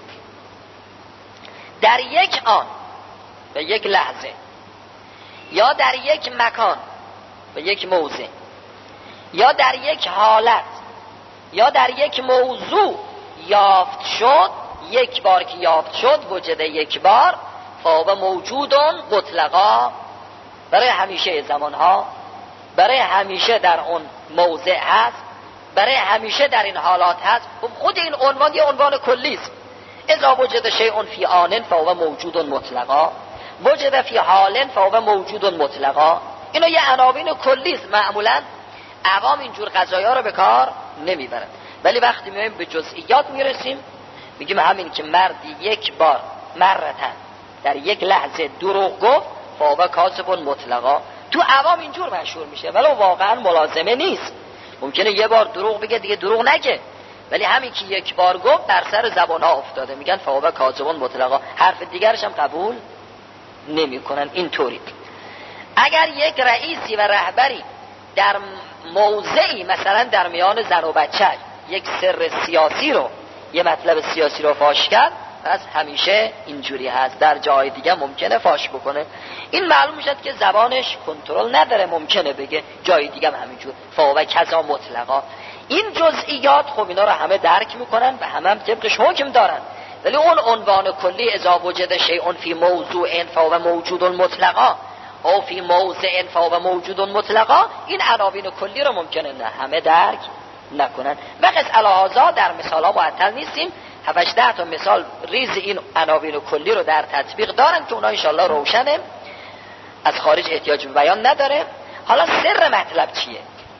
در یک آن به یک لحظه، یا در یک مکان به یک موضع، یا در یک حالت، یا در یک موضوع یافت شد، یک بار که یافت شد وجد یک بار، فهو موجودون مطلقا، برای همیشه زمانها، برای همیشه در اون موضع هست، برای همیشه در این حالات هست. خود این عنوان یه عنوان کلی است. اذا وجد شیء فی آن فهو موجود مطلقا، وجد فی حال فهو موجود مطلقا. اینا یه عناوین کلی است. معمولا عوام اینجور قضایا رو به کار نمیبرن. ولی وقتی میایم به جزئیات میرسیم میگیم همین که مردی یک بار مرتن در یک لحظه دروغ گفت فهو کاذب مطلقا، تو عوام اینجور مشهور میشه ولی واقعا ملازمه نیست. ممکنه یه بار دروغ بگه دیگه دروغ نگه، ولی همین که یک بار گفت بر سر زبان ها افتاده، میگن فهو کاذب مطلقا، حرف دیگرش هم قبول نمیکنن. اینطوری اگر یک رئیسی و رهبری در موضعی مثلا در میان زن و بچه یک سر سیاسی رو، یه مطلب سیاسی رو فاش کرد، پس همیشه اینجوری هست، در جای دیگه ممکنه فاش بکنه. این معلوم میشد که زبانش کنترل نداره، ممکنه بگه، جای دیگه هم همینجور فهو کذا مطلقا. این جزئیات خب اینا رو همه درک میکنن و همه هم طبقش حکم دارن، ولی اون عنوان کلی اذا وجد شیء فی موضوع فهو موجود مطلقا او فی موضع فهو موجود مطلقا، این عناوین کلی رو ممکنه نه همه درک نکنن. و قص الهازا در مثال ها معطل نیستیم، هفت ده تا مثال ریز این عناوین کلی رو در تطبیق دارن که اونا انشالله روشنه، از خارج احتیاج به بیان نداره. حالا سر مطلب چیه؟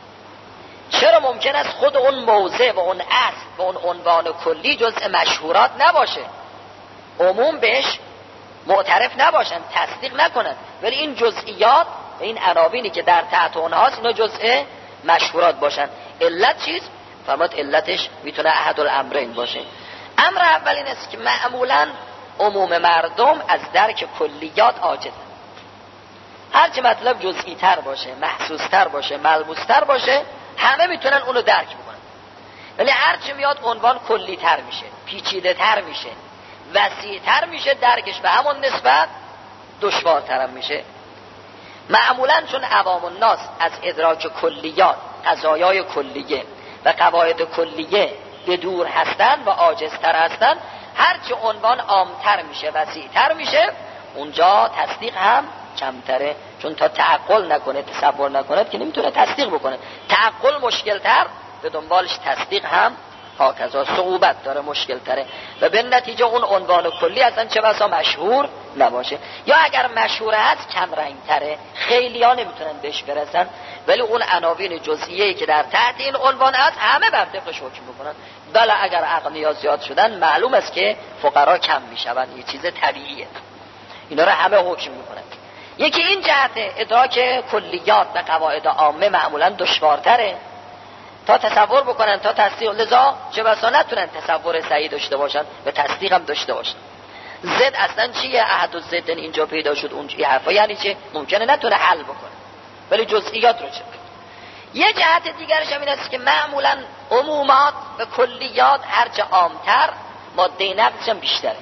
چرا ممکن است خود اون موضع و اون اصل و اون عنوان کلی جزء مشهورات نباشه، عموم بهش معترف نباشن، تصدیق نکنن، ولی این جزئیات و این عناوینی که در تحت اونهاست اینا جزء مشهورات باشن؟ علت چیست؟ فرمود علتش میتونه احد الامرین باشه. امر اول این است که معمولا عموم مردم از درک کلیات عاجزن. هرچی مطلب جزئی تر باشه، محسوس تر باشه، ملموس تر باشه، همه میتونن اونو درک بکنن، ولی هرچی میاد عنوان کلی تر میشه، پیچیده تر میشه، وسیع تر میشه، درکش به همون نسبت دشوارتر میشه. معمولا چون عوام الناس از ادراک کلیات، قضایای کلیه و قواعد کلیه به دور هستن و عاجزتر هستن، هرچی عنوان عامتر میشه، وسیعتر میشه، اونجا تصدیق هم کمتره، چون تا تعقل نکنه، تصور نکنه که نمیتونه تصدیق بکنه. تعقل مشکلتر، به دنبالش تصدیق هم هاکذا صعوبت داره، مشکل تره، و به نتیجه اون عنوان کلی اصلا چه بسا مشهور نباشه، یا اگر مشهور هست کم رنگ تره، خیلی ها نمیتونن بهش برسن، ولی اون عناوین جزئیه‌ای که در تحت این عنوان هست همه بر طبقش حکم بکنن. بله اگر اغنیا زیاد شدن معلوم است که فقرا کم میشون، یه چیز طبیعیه، اینا رو همه حکم میکنن. یکی این جهت ادراک کلیات و قواعد عامه معمولا دشوارتره تا تصور بکنن، تا تصدیق، لذا چه بسا نتونن تصور صحیح داشته باشن و تصدیق هم داشته باشن. زد اصلا چیه؟ احد الزدن اینجا پیدا شد اونجا، این حرفا یعنی چه؟ ممکنه نتونه حل بکنه، ولی جزئیات رو چه؟ یه جهت دیگرش هم این است که معمولا عمومات و کلیات هرچه عامتر ماده نقضش هم بیشتره.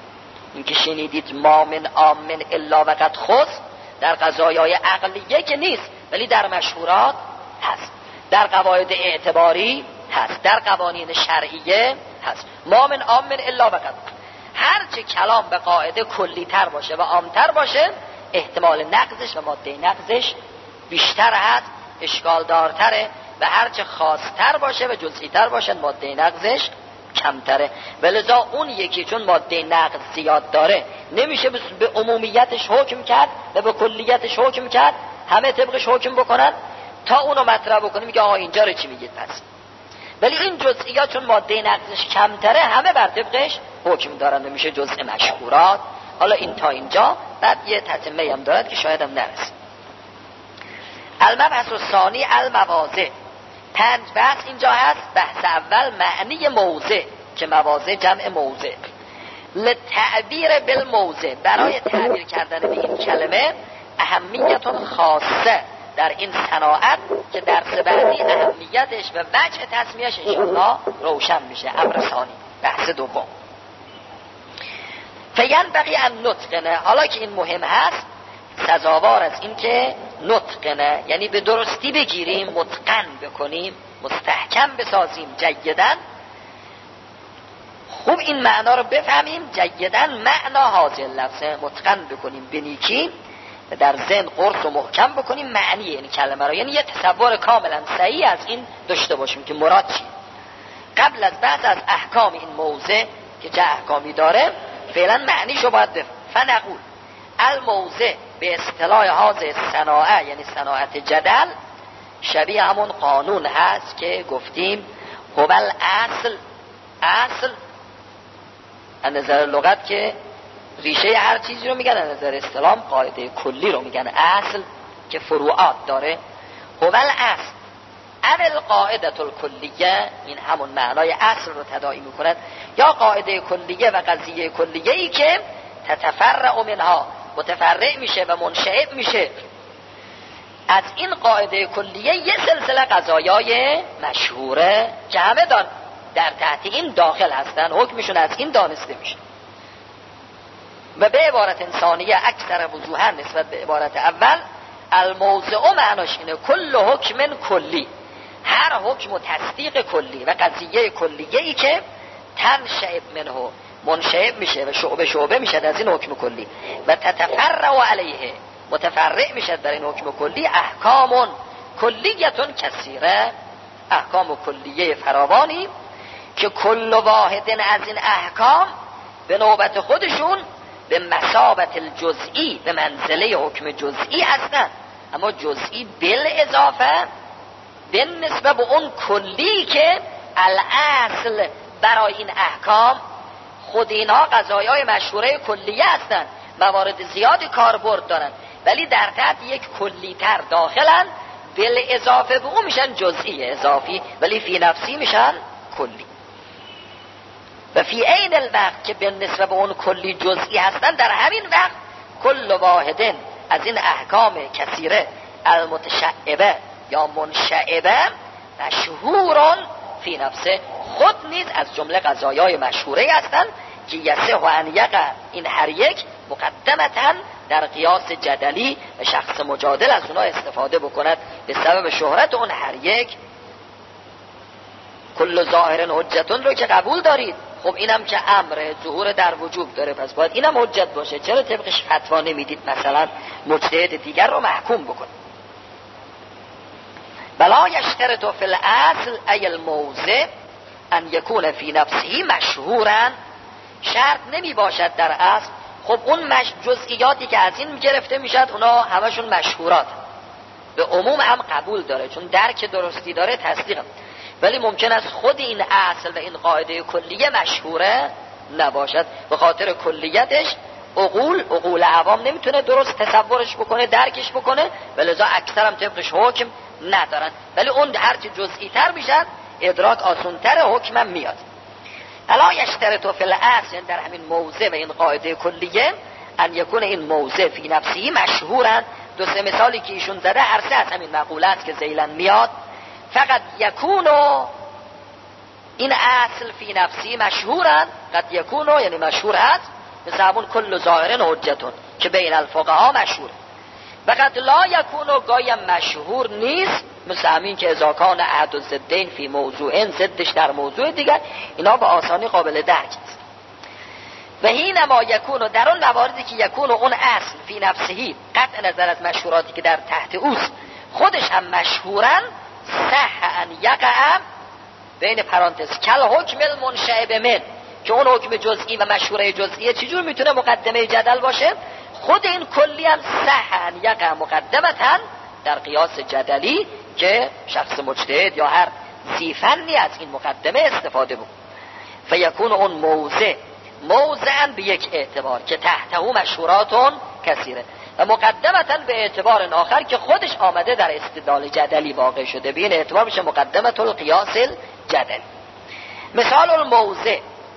این که شنیدید ما من عام من الا وقد خص، در قضایای عقلیه که نیست، ولی در مشهورات هست، در قواعد اعتباری هست، در قوانین شرعیه هست. ما من عام من الا وقد، هرچه کلام به قاعده کلی تر باشه و عامتر باشه، احتمال نقضش و ماده نقضش بیشتر هست، اشکال دارتره، و هرچه خاصتر باشه و جزئی تر باشه ماده نقضش کمتره. ولذا اون یکی چون ماده نقض زیاد داره نمیشه به عمومیتش حکم کرد و به کلیتش حکم کرد، همه طبقش حکم بکنن تا اونو مطرح بکنیم میگه آها اینجا رو چی میگید پس. ولی این جزئیات چون ماده نقضش کمتره همه بر طبقش حکم دارن و میشه جزء مشهورات. حالا این تا اینجا، بعد یه تتمه هم دارد که شاید هم نرسیم. المبحث الثانی المواضع، پنج بحث اینجا هست. بحث اول معنی موضع که مواضع جمع موضع، لتعبیر بالموضع، برای تعبیر کردن به این کلمه اهمیت خاصه در این صناعت که درس بعدی اهمیتش و وجه تسمیهش انشاءالله روشن میشه. امر ثانی، بحث دوم. فینبغی ان نتقنه، حالا که این مهم هست سزاوار از این که نتقنه یعنی به درستی بگیریم، متقن بکنیم، مستحکم بسازیم، جیدن خوب این معنا رو بفهمیم. جیدن معنا حاضر لفظه، متقن بکنیم به نیکی و در ذهن قرص و محکم بکنیم معنی این کلمه رو، یعنی یه تصور کاملا صحیح از این داشته باشیم که مراد چیه. قبل از بحث از احکام این موضع که چه احکامی داره، فعلا معنیشو باید بفهم. فنقول الموضع به اصطلاح حاضر صناعه، یعنی صناعت جدل، شبیه همون قانون هست که گفتیم هو الاصل. اصل از نظر لغت که ریشه هر چیزی رو میگن، از نظر اسلام قاعده کلی رو میگن اصل که فروعات داره. هو الاصل اول قاعده الکلیه، این همون معنای اصل رو تداعی میکند، یا قاعده کلیه و قضیه کلیه ای که تتفرع منها، متفرع میشه و منشعب میشه از این قاعده کلیه یه سلسله قضایای مشهوره که همه دان در تحت این داخل هستن، حکمشون از این دانسته میشه. و به عبارت انسانیه اکثر وضوحا نسبت به عبارت اول، الموضع معناش اینه کل حکم کلی، هر حکم و تصدیق کلی و قضیه کلیه ای که تنشعب منه، منشعب میشه و شعبه شعبه میشه از این حکم کلی و تتفرع علیه، متفرع میشه در این حکم کلی، احکام کلیتون کثیره، احکام کلیه فراوانی که کل واحد از این احکام به نوبت خودشون به مثابت الجزئی، به منزله حکم جزئی هستن، اما جزئی بالاضافه به نسبت به اون کلی که الاصل برای این احکام خود اینها قضایای مشهوره کلیه هستن، موارد زیادی کاربرد دارن ولی در تحت یک کلی تر داخلن، بالاضافه به اون میشن جزئی اضافی ولی فی نفسی میشن کلی. و فی عین الوقت که به نسبت به اون کلی جزئی هستن، در همین وقت کل واحدن از این احکام کثیره المتشعبه یا منشعبه مشهورون فی نفسه، خود نیز از جمله قضایای مشهوره هستند که یصح ان یقع، این هر یک مقدمتاً در قیاس جدلی و شخص مجادل از اونها استفاده بکند به سبب شهرت اون هر یک. کل ظاهر حجتون رو که قبول دارید، خب اینم که امر ظهور در وجوب داره، پس باید اینم حجت باشه، چرا طبقش فتوا نمیدید مثلا مجتهد دیگر رو محکوم بکنید؟ بلا یشترط فی الاصل ای الموضع ان یکون فی نفسه مشهورا، شرط نمی باشد در اصل، خب اون مش... جزئیاتی که از این گرفته میشد اونا همشون مشهورات، به عموم هم قبول داره چون درک درستی داره، تصدیق هم. ولی ممکن است خود این اصل و این قاعده کلیه مشهوره نباشد، به خاطر کلیتش عقول عقول عوام نمیتونه درست تصورش بکنه، درکش بکنه، ولذا اکثر هم طبقش حکم ندارن، ولی اون هرچی جزئی تر میشد ادراک آسان‌تر، حکمم میاد. الا یشترط فی الاصل، در همین موضع و این قاعده کلیه، ان یکون این موضع فی نفسی مشهورن. دو سه مثالی که ایشون زده هر سه از همین مقولات که ذیلن میاد. فقط یکونو، این اصل فی نفسی مشهورن، قد یکونو یعنی مشهور هست، مثل همون کل ظاهرن حجتون که بین الفقها مشهوره. فقط لا یکونو، گایم مشهور نیست، مثل همین که اذا کان احد الضدین فی موضوعین، ضدش در موضوع دیگر، اینا به آسانی قابل درک است. و هین ما یکونو، در اون مواردی که یکونو اون اصل فی نفسهی قطع نظر از مشهوراتی که در تحت اوست خودش هم مشهورن، صح ان یقع بین پرانتز کل حکم المنشعب من، که اون حکم جزئی و مشهوره جزئیه چجور میتونه مقدمه جدل باشه؟ خود این کلی هم صح ان یقع مقدمتاً در قیاس جدلی که شخص مجتهد یا هر ذی فنی از این مقدمه استفاده بود. فیکون اون موضع موضعاً به یک اعتبار که تحته مشهوراتون کثیره، و مقدمتاً به اعتبار آخر که خودش آمده در استدلال جدلی واقع شده، به این اعتبار میشه مقدمت القیاس الجدلی. مثال الموضع،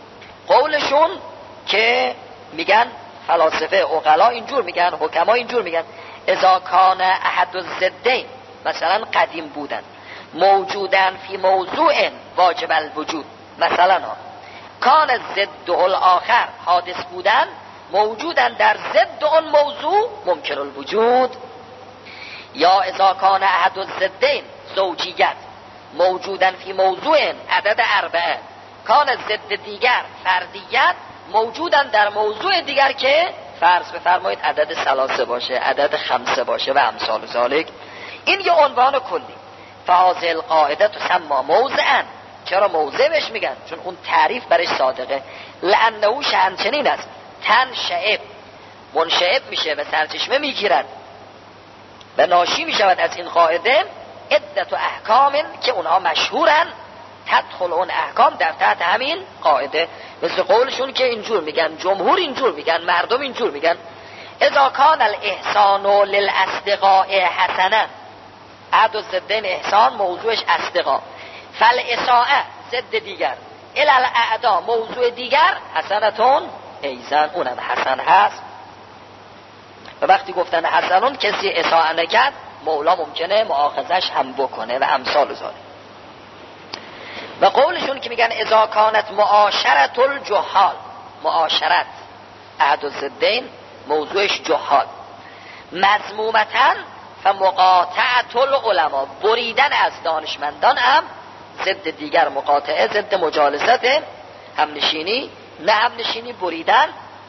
قولشون که میگن فلاسفه عقلا اینجور میگن، حکما اینجور میگن، اذا کان احد الضدین، مثلا قدیم بودن، موجودن فی موضوع واجب الوجود، مثلا کان ضد الاخر، حادث بودن، موجودن در ضد اون موضوع ممکن الوجود. یا اذا کان احد الضدین زوجیت، موجودن فی موضوع عدد اربعه، کان ضد دیگر فردیت، موجودن در موضوع دیگر که فرض بفرمایید عدد ثلاثه باشه، عدد خمسه باشه و امثال ذالک. این یه عنوان کلی. فهذه القاعده تسمى موضعا، چرا موضع بهش میگن؟ چون اون تعریف برش صادقه. لانه شأن چنین است، تنشعب، منشعب میشه و سرچشمه میگیرد و ناشی میشود از این قاعده، عدت و احکام که اونها مشهورن، تدخل اون احکام در تحت همین قاعده. مثل قولشون که اینجور میگن، جمهور اینجور میگن، مردم اینجور میگن. اذا کان الاحسان للاصدقاء حسنا، عهد الضدین احسان موضوعش اصدقاء، فالاساءه ضد دیگر، الاعدا موضوع دیگر، حسنتون ایزن اونم حسن هست. و وقتی گفتن حسنون کسی اساءه نکرد مولا ممکنه مؤاخذش هم بکنه و امثال ذالک. و قولشون که میگن اذا کانت معاشرت الجهال، معاشرت عهد الضدین موضوعش جهال، مذمومتن فمقاطعت العلماء، بریدن از دانشمندان هم ضد دیگر، مقاطعه ضد مجالست همنشینی، نه همنشینی بریدن.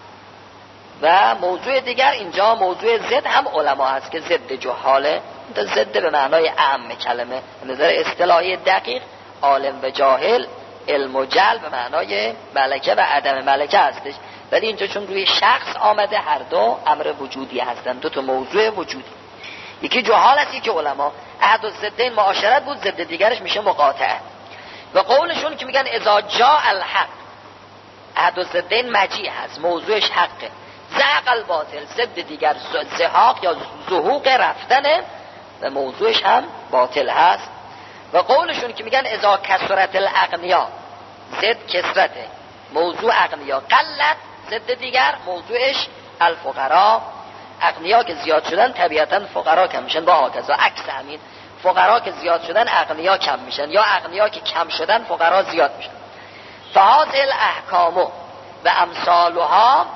و موضوع دیگر اینجا موضوع ضد هم علما هست که ضد جهاله، ضد به معنای اعم کلمه، نظر اصطلاحی دقیق عالم و جاهل، علم و جهل به معنای ملکه و عدم ملکه هستش. ولی اینجا چون روی شخص آمده هر دو امر وجودی هستند، دو تا موضوع وجودی، یکی جهال هستی که علما، عهد الضدین معاشرت بود، ضد دیگرش میشه مقاطعه. و قولشون که میگن اذا جاء الحق، عهد الضدین مجیع هست موضوعش حقه، زهق الباطل ضد دیگر زهاق یا زهوق رفتنه و موضوعش هم باطل هست. و قولشون که میگن اذا کثرت الاغنیا، ضد کثرته موضوع اغنیا، قلت ضد دیگر موضوعش الفقراء، اغنیا که زیاد شدن طبیعتا فقرا کم میشن، با هاکذا عکس همین، فقرا که زیاد شدن اغنیا کم میشن، یا اغنیا که کم شدن فقرا زیاد میشن. فهذه الاحکام و امثالها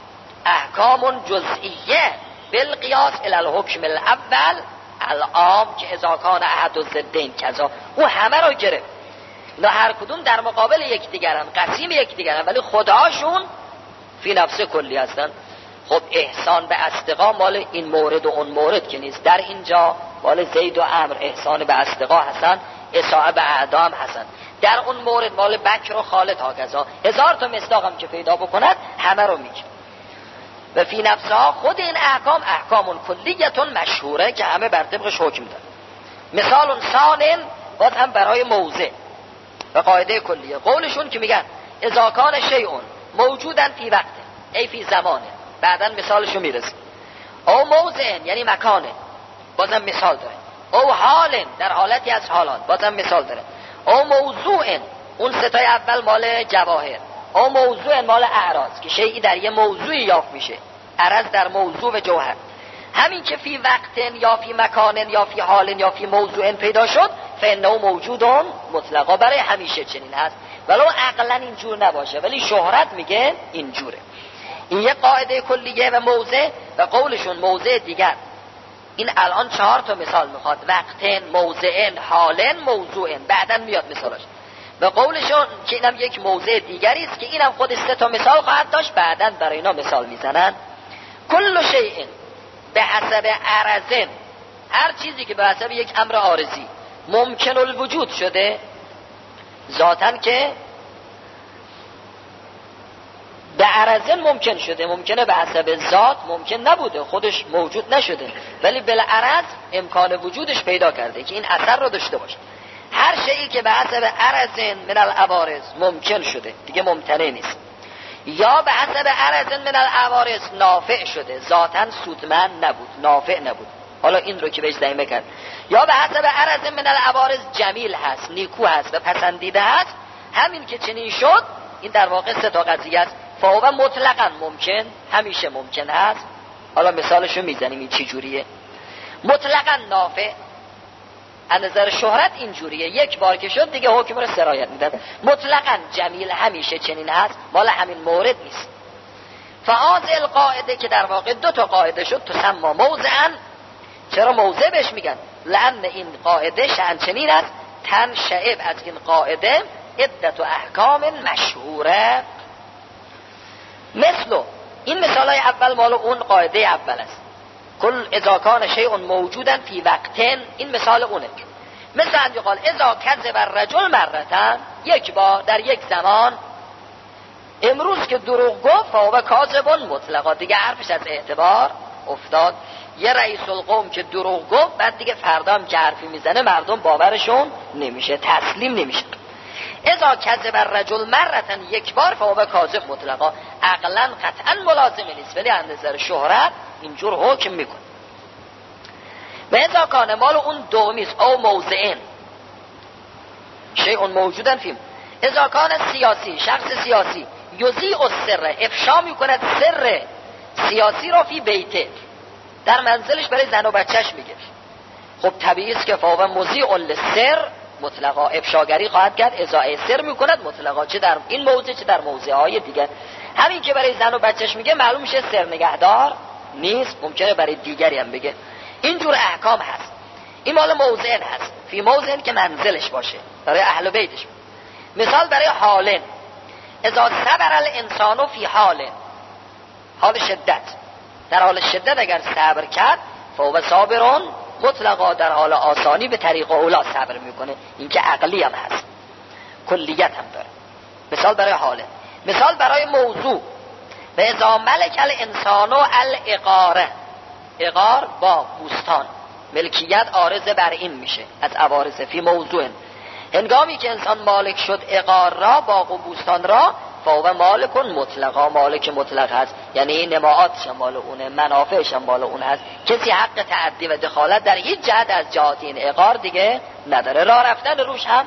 احکام جزئیه بالقیاس الی الحکم الاول العام که اذا کان احد الضدین کذا، او همه رو گرفت. اینا هر کدوم در مقابل یکدیگرن، قسیم یکدیگرن، ولی خداشون فی نفس کلی هستن. خب احسان به اصدقا مال این مورد و اون مورد که نیست، در اینجا مال زید و عمرو احسان به اصدقا هستن، اساءه به اعدام هستن، در اون مورد مال بکر و خالد هاکذا، هزار تا مصداق هم که پیدا بکند همه رو میگه. و فی نفسها خود این احکام احکام کلیتون مشهوره که همه بر طبقش حکم دارن. مثال ثانین باز هم برای موضع و قاعده کلیه. قولشون که میگن اذا کان شیء موجودا فی وقت ای فی زمانه، بعداً مثالشو میرسه، او موضع یعنی مکانه، بازم مثال داره، او حال در حالتی از حالات، بازم مثال داره، او موضوع، اون ستای اول مال جواهر، او موضوع مال اعراض که شیئی در یه موضوعی یافت میشه، عرض در موضوع و جوهر. همین که فی وقت یا فی مکان یا فی حال یا فی موضوع پیدا شد فانه موجودون مطلقا، برای همیشه چنین هست، ولو عقلا اینجور نباشه، ولی شهرت میگه اینجوره. این یه قاعده کلیه و موضع. و قولشون موضع دیگر، این الان چهار تا مثال میخواد، وقتن، موضعن، حالن، موضوعن، بعداً میاد مثالش. و قولشون که اینم یک موضع دیگری است که اینم خود سه تا مثال خواهد داشت، بعداً برای اینا مثال میزنن. کل شیء به حسب عرضن، هر چیزی که به حسب یک امر عارضی ممکن الوجود شده، ذاتاً که به عرضن ممکن شده، ممکنه به حسب ذات ممکن نبوده، خودش موجود نشده، ولی بالعرض امکان وجودش پیدا کرده که این اثر رو داشته باشه. هر شیئی که به حسب عرضن من العوارض ممکن شده دیگه ممتنع نیست، یا به حسب عرضن من العوارض نافع شده، ذاتاً سودمند نبود، نافع نبود، حالا این رو که بهش ضمیمه کرد، یا به حسب عرضن من العوارض جمیل هست، نیکو هست و پسندیده هست، همین که چنین شد این در واقع سه تا قضیه است. فهو مطلقاً ممکن، همیشه ممکن هست. حالا مثالشو میزنیم این چی جوریه. مطلقاً نافع، از نظر شهرت اینجوریه، یک بار که شد دیگه حکم رو سرایت میدن. مطلقاً جمیل، همیشه چنین هست، مال همین مورد نیست. فهذه القاعده که در واقع دو تا قاعده شد تسمى موضعاً. چرا موضع بهش میگن؟ لأن این قاعده شأن چنین است، تنشعب از این قاعده عدت و احکام مشهوره. مثل این مثالای اول مال اون قاعده اول است، کل اذا کان شیء موجودا فی وقتن، این مثال اونه. مثل ان یقال اذا کذب الرجل مرتان، یک بار در یک زمان، امروز که دروغ گفت فهو کاذب مطلقا، دیگه حرفش از اعتبار افتاد. یه رئیس القوم که دروغ گفت، بعد دیگه فردا هم که حرفی میزنه مردم باورشون نمیشه، تسلیم نمیشه. اذا کذب الرجل مرتن، یک بار، فهو کاذب مطلقا، عقلا قطعا ملازم نیست، ولی از نظر شهرت اینجور حکم میکنه. و اذا کان مال اون دومیست او موضعین شیء موجودن فیم، اذا کان سیاسی، شخص سیاسی یضیع السر، افشا میکند سر سیاسی را فی بیته، در منزلش برای زن و بچهش میگه، خب طبیعی است که فهو مضیع للسر مطلقا، افشاگری خواهد کرد، اضاعه سر میکند مطلقا، چه در این موضع چه در موضعهای دیگر. همین که برای زن و بچهش میگه معلوم میشه سر نگهدار نیست، ممکنه برای دیگری هم بگه. اینجور احکام هست. این مال موضعن هست، فی موضعن که منزلش باشه، برای اهل بیتش. مثال برای حالن، اذا صبر الانسان فی حال، حال شدت، در حال شدت اگر صبر کرد، فهو صابرون مطلقا، در حال آسانی به طریق اولا صبر میکنه. این که عقلی هم هست، کلیت هم داره. مثال برای حاله. مثال برای موضوع، و اذا ملک الانسان الاقاره، اقار با بوستان، ملکیت عارض بر این میشه از عوارض فی موضوع، هنگامی که انسان مالک شد اقار را، باغ و بوستان را، فهو مالک مطلقا، مالک مطلق هست، یعنی نماعاتش مال اونه، منافعش مال اون هست، کسی حق تعدی و دخالت در هیچ جهت از جهات این اقار دیگه نداره. راه رفتن روش هم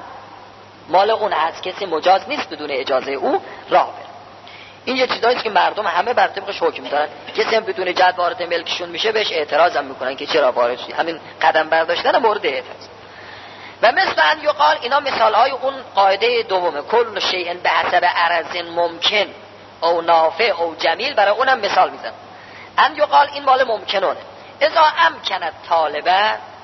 مال اون هست، کسی مجاز نیست بدون اجازه او راه بره. این یه چیزایی است که مردم همه بر طبقش حکم دارن، کسی هم بدون جهت وارد ملکشون میشه بهش اعتراض هم میکنن که چرا وارد شدی، همین قدم برداشتن مورد اعتراض. و مثل ان یقال، اینا مثال های اون قاعده دومه، کل شیء به حسب عرض ممکن او نافع او جمیل، برای اونم مثال میزن. ان یقال، این مال ممکنونه، اذا امکنت طالبه،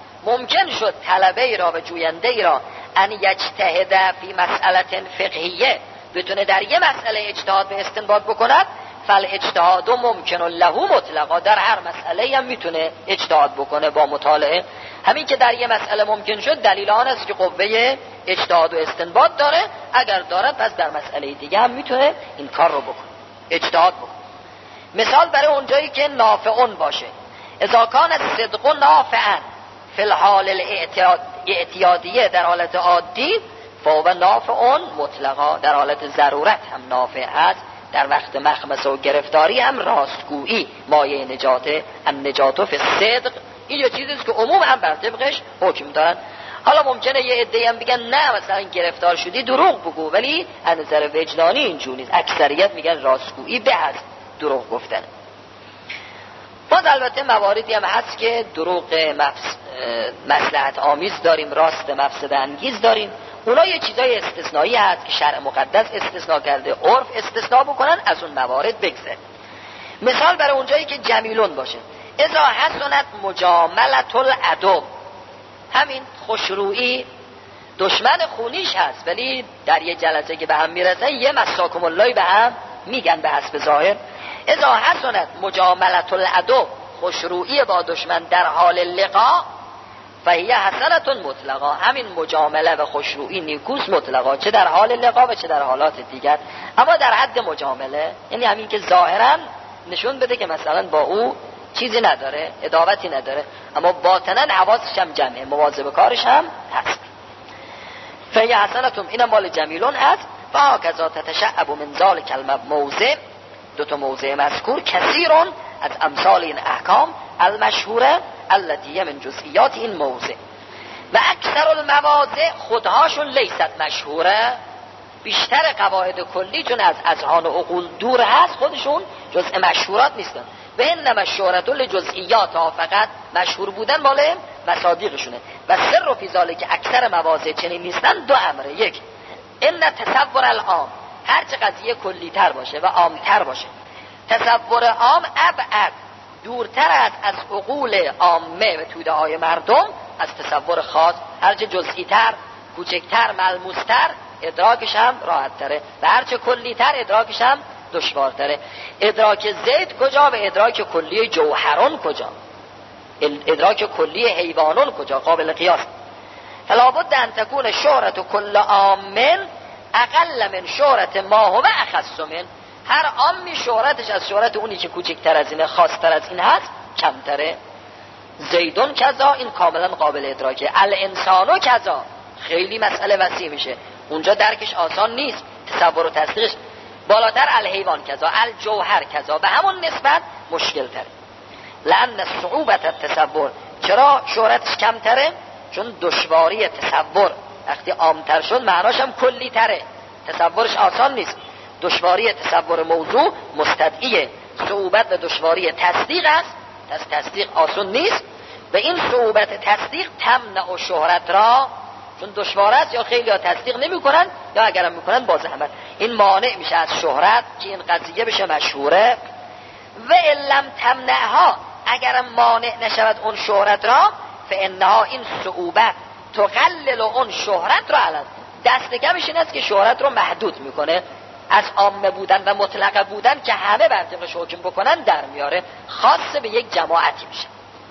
ممکن شد طلبه ای را و جوینده ای را، ان یجتهد فی مسئله فقهیه، بتونه در یه مسئله اجتهاد به استنباط بکند، فل اجتهاد ممکن له مطلقا، در هر مسئله هم میتونه اجتهاد بکنه با مطالعه. همین که در یه مسئله ممکن شد، دلیل آن است که قوه اجتهاد و استنباط داره، اگر دارد پس در مسئله دیگه هم میتونه این کار رو بکنه، اجتهاد بکنه. مثال برای اونجایی که نافعون باشه، اذا کان صدق نافعا فی الحال الاعتیادیه، در حالت عادی، فهو نافعون مطلقا، در حالت ضرورت هم نافع هست، در وقت مخمسه و گرفتاری هم راستگویی مایه نجاته، ان نجاتو فی الصدق. این یه چیزیست که عموم هم بر طبقش حکم دارن. حالا ممکنه یه عده‌ای هم بگن نه مثلا گرفتار شدی دروغ بگو، ولی از نظر وجدانی اینجوری نیست، اکثریت میگن راستگویی به از دروغ گفتن. باز البته مواردی هم هست که دروغ مفس... مصلحت آمیز داریم، راست مفسد انگیز داریم، اونا یه چیزای استثنایی هست که شرع مقدس استثناء کرده، عرف استثناء بکنن، از اون موارد بگذر. مثال برای اونجایی که جمیلون باشه، اذا حسنت مجاملت العدو، همین خوشرویی دشمن خونیش هست، ولی در یه جلسه که به هم میرسن یه مساکم الله به هم میگن به حسب ظاهر. اذا حسنت مجاملت العدو، خوشرویی با دشمن در حال لقا، فهی حسنت مطلقا، همین مجامله و خوشرویی نیکوست مطلقا، چه در حال لقا و چه در حالات دیگر، اما در حد مجامله، یعنی همین که ظاهرا نشون بده که مثلا با او چیزی نداره، عداوتی نداره، اما باطنا حواسش هم جمعه، مواظب کارش هم هست. فهی حسنتم، این مال جمیلون هست. و هکذا تتشعب من ذلک الموضع، دو تا موضع مذکور، کثیرون از امثال این احکام المشهوره التي من جزئیات این موضع. و اکثر المواضع خودهاشون لیست مشهوره، بیشتر قواعد کلی چون از اذهان و عقول دور هست، خودشون جزء مشهورات نیستن. و انما الشهرة لجزئیات ها، فقط مشهور بودن مال مصادیقشونه. و سر فی ذلک، اکثر مواضع چنین نیستن، دو امره. یک، ان تصور العام، هرچه قضیه کلی تر باشه و عام تر باشه، تصور عام ابعد، دورتر است از عقول عامه و توده های مردم از تصور خاص، هرچه جزئی تر، کوچکتر، ملموستر، ادراکش هم راحت تره، و هرچه کلی تر ادراکش هم دشوار تره. ادراک زید کجا و ادراک کلی جوهران کجا، ادراک کلی حیوانان کجا، قابل قیاس. فلا بد ان تكون شهرت کل عامن اقل من شهرت ما هو اخص من، هر عامی شهرتش از شهرت اونی که کوچکتر از اینه، خاصتر از این هست، کمتره. زیدون کذا، این کاملا قابل ادراکه. الانسانو کذا، خیلی مسئله وسیع میشه، اونجا درکش آسان نیست، تصور و تصدیقش. بالاتر الحیوان کذا، الجوهر کذا، به همون نسبت مشکل تره. لأن صعوبت التصور، چرا شهرتش کمتره؟ چون دشواری تصور وقتی عامتر شد معناش هم کلی تره، تصورش آسان نیست. دشواری تصور موضوع مستدعی صعوبت و دشواری تصدیق است، پس تصدیق آسان نیست. و این صعوبت تصدیق تمنع و شهرت را، چون دشوار است یا خیلی ها تصدیق نمی کنن یا اگرم می کنن باز احمد، این مانع میشه از شهرت که این قضیه بشه مشهوره. و علم تمنعها، اگرم مانع نشود اون شهرت را، فانها، این صعوبت تقلل اون شهرت را علت، دست کمش این است که شهرت رو محدود میکنه، از عامه بودن و مطلق بودن که همه بر طبقش حکم بکنن در میاره، خاص به یک جماعتی میشه.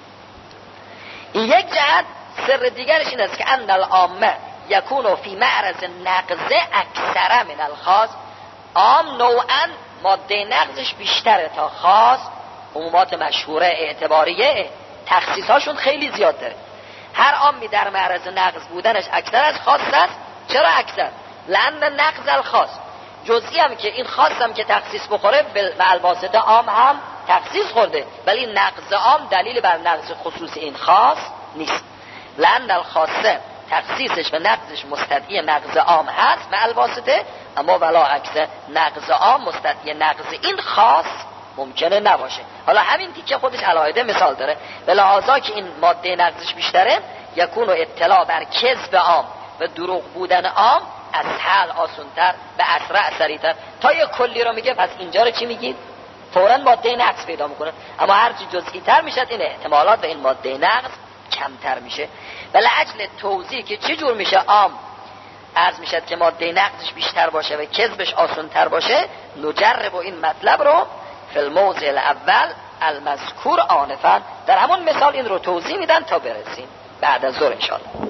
این یک جهت. سر دیگرش این است که ان العامه یکون فی معرض نقض اکثر من الخاص، عام نوعا ماده نقضش بیشتره تا خاص. عمومات مشهوره اعتباریه تخصیصهاشون خیلی زیاد داره. هر عامی در معرض نقض بودنش اکثر از خاص است. چرا اکثر؟ لأن نقض الخاص، جزئی هم که این خاص هم که تخصیص بخوره به الواسطه عام هم تخصیص خورده، ولی نقض عام دلیل بر نقض خصوص این خاص نیست. لأن الخاصه، تخصیصش و نقضش مستدعی نقض عام هست به الواسطه، اما ولا عکس، نقض عام مستدعی نقض این خاص ممکنه نباشه. حالا همین تیکه خودش علاهده مثال داره. به لحاظا که این ماده نقضش بیشتره، یکون و اطلاع بر کذب عام و دروغ بودن عام از حل آسونتر به اسرع سریعتر. تا یه کلی رو میگه، پس اینجا رو چی میگید؟ فوراً ماده نقض پیدا میکنه. اما هرچی جزئی تر میشد این احتمالات و این ماده نقض کمتر میشه. ولی اجل توضیح که چه جور میشه عام عرض میشد که ماده نقضش بیشتر باشه و کذبش آسان‌تر باشه، نجرب و این مطلب رو فی الموضع الاول المذکور آنفا، در همون مثال این رو توضیح میدن تا برسیم بعد از ظهر ان شاء الله.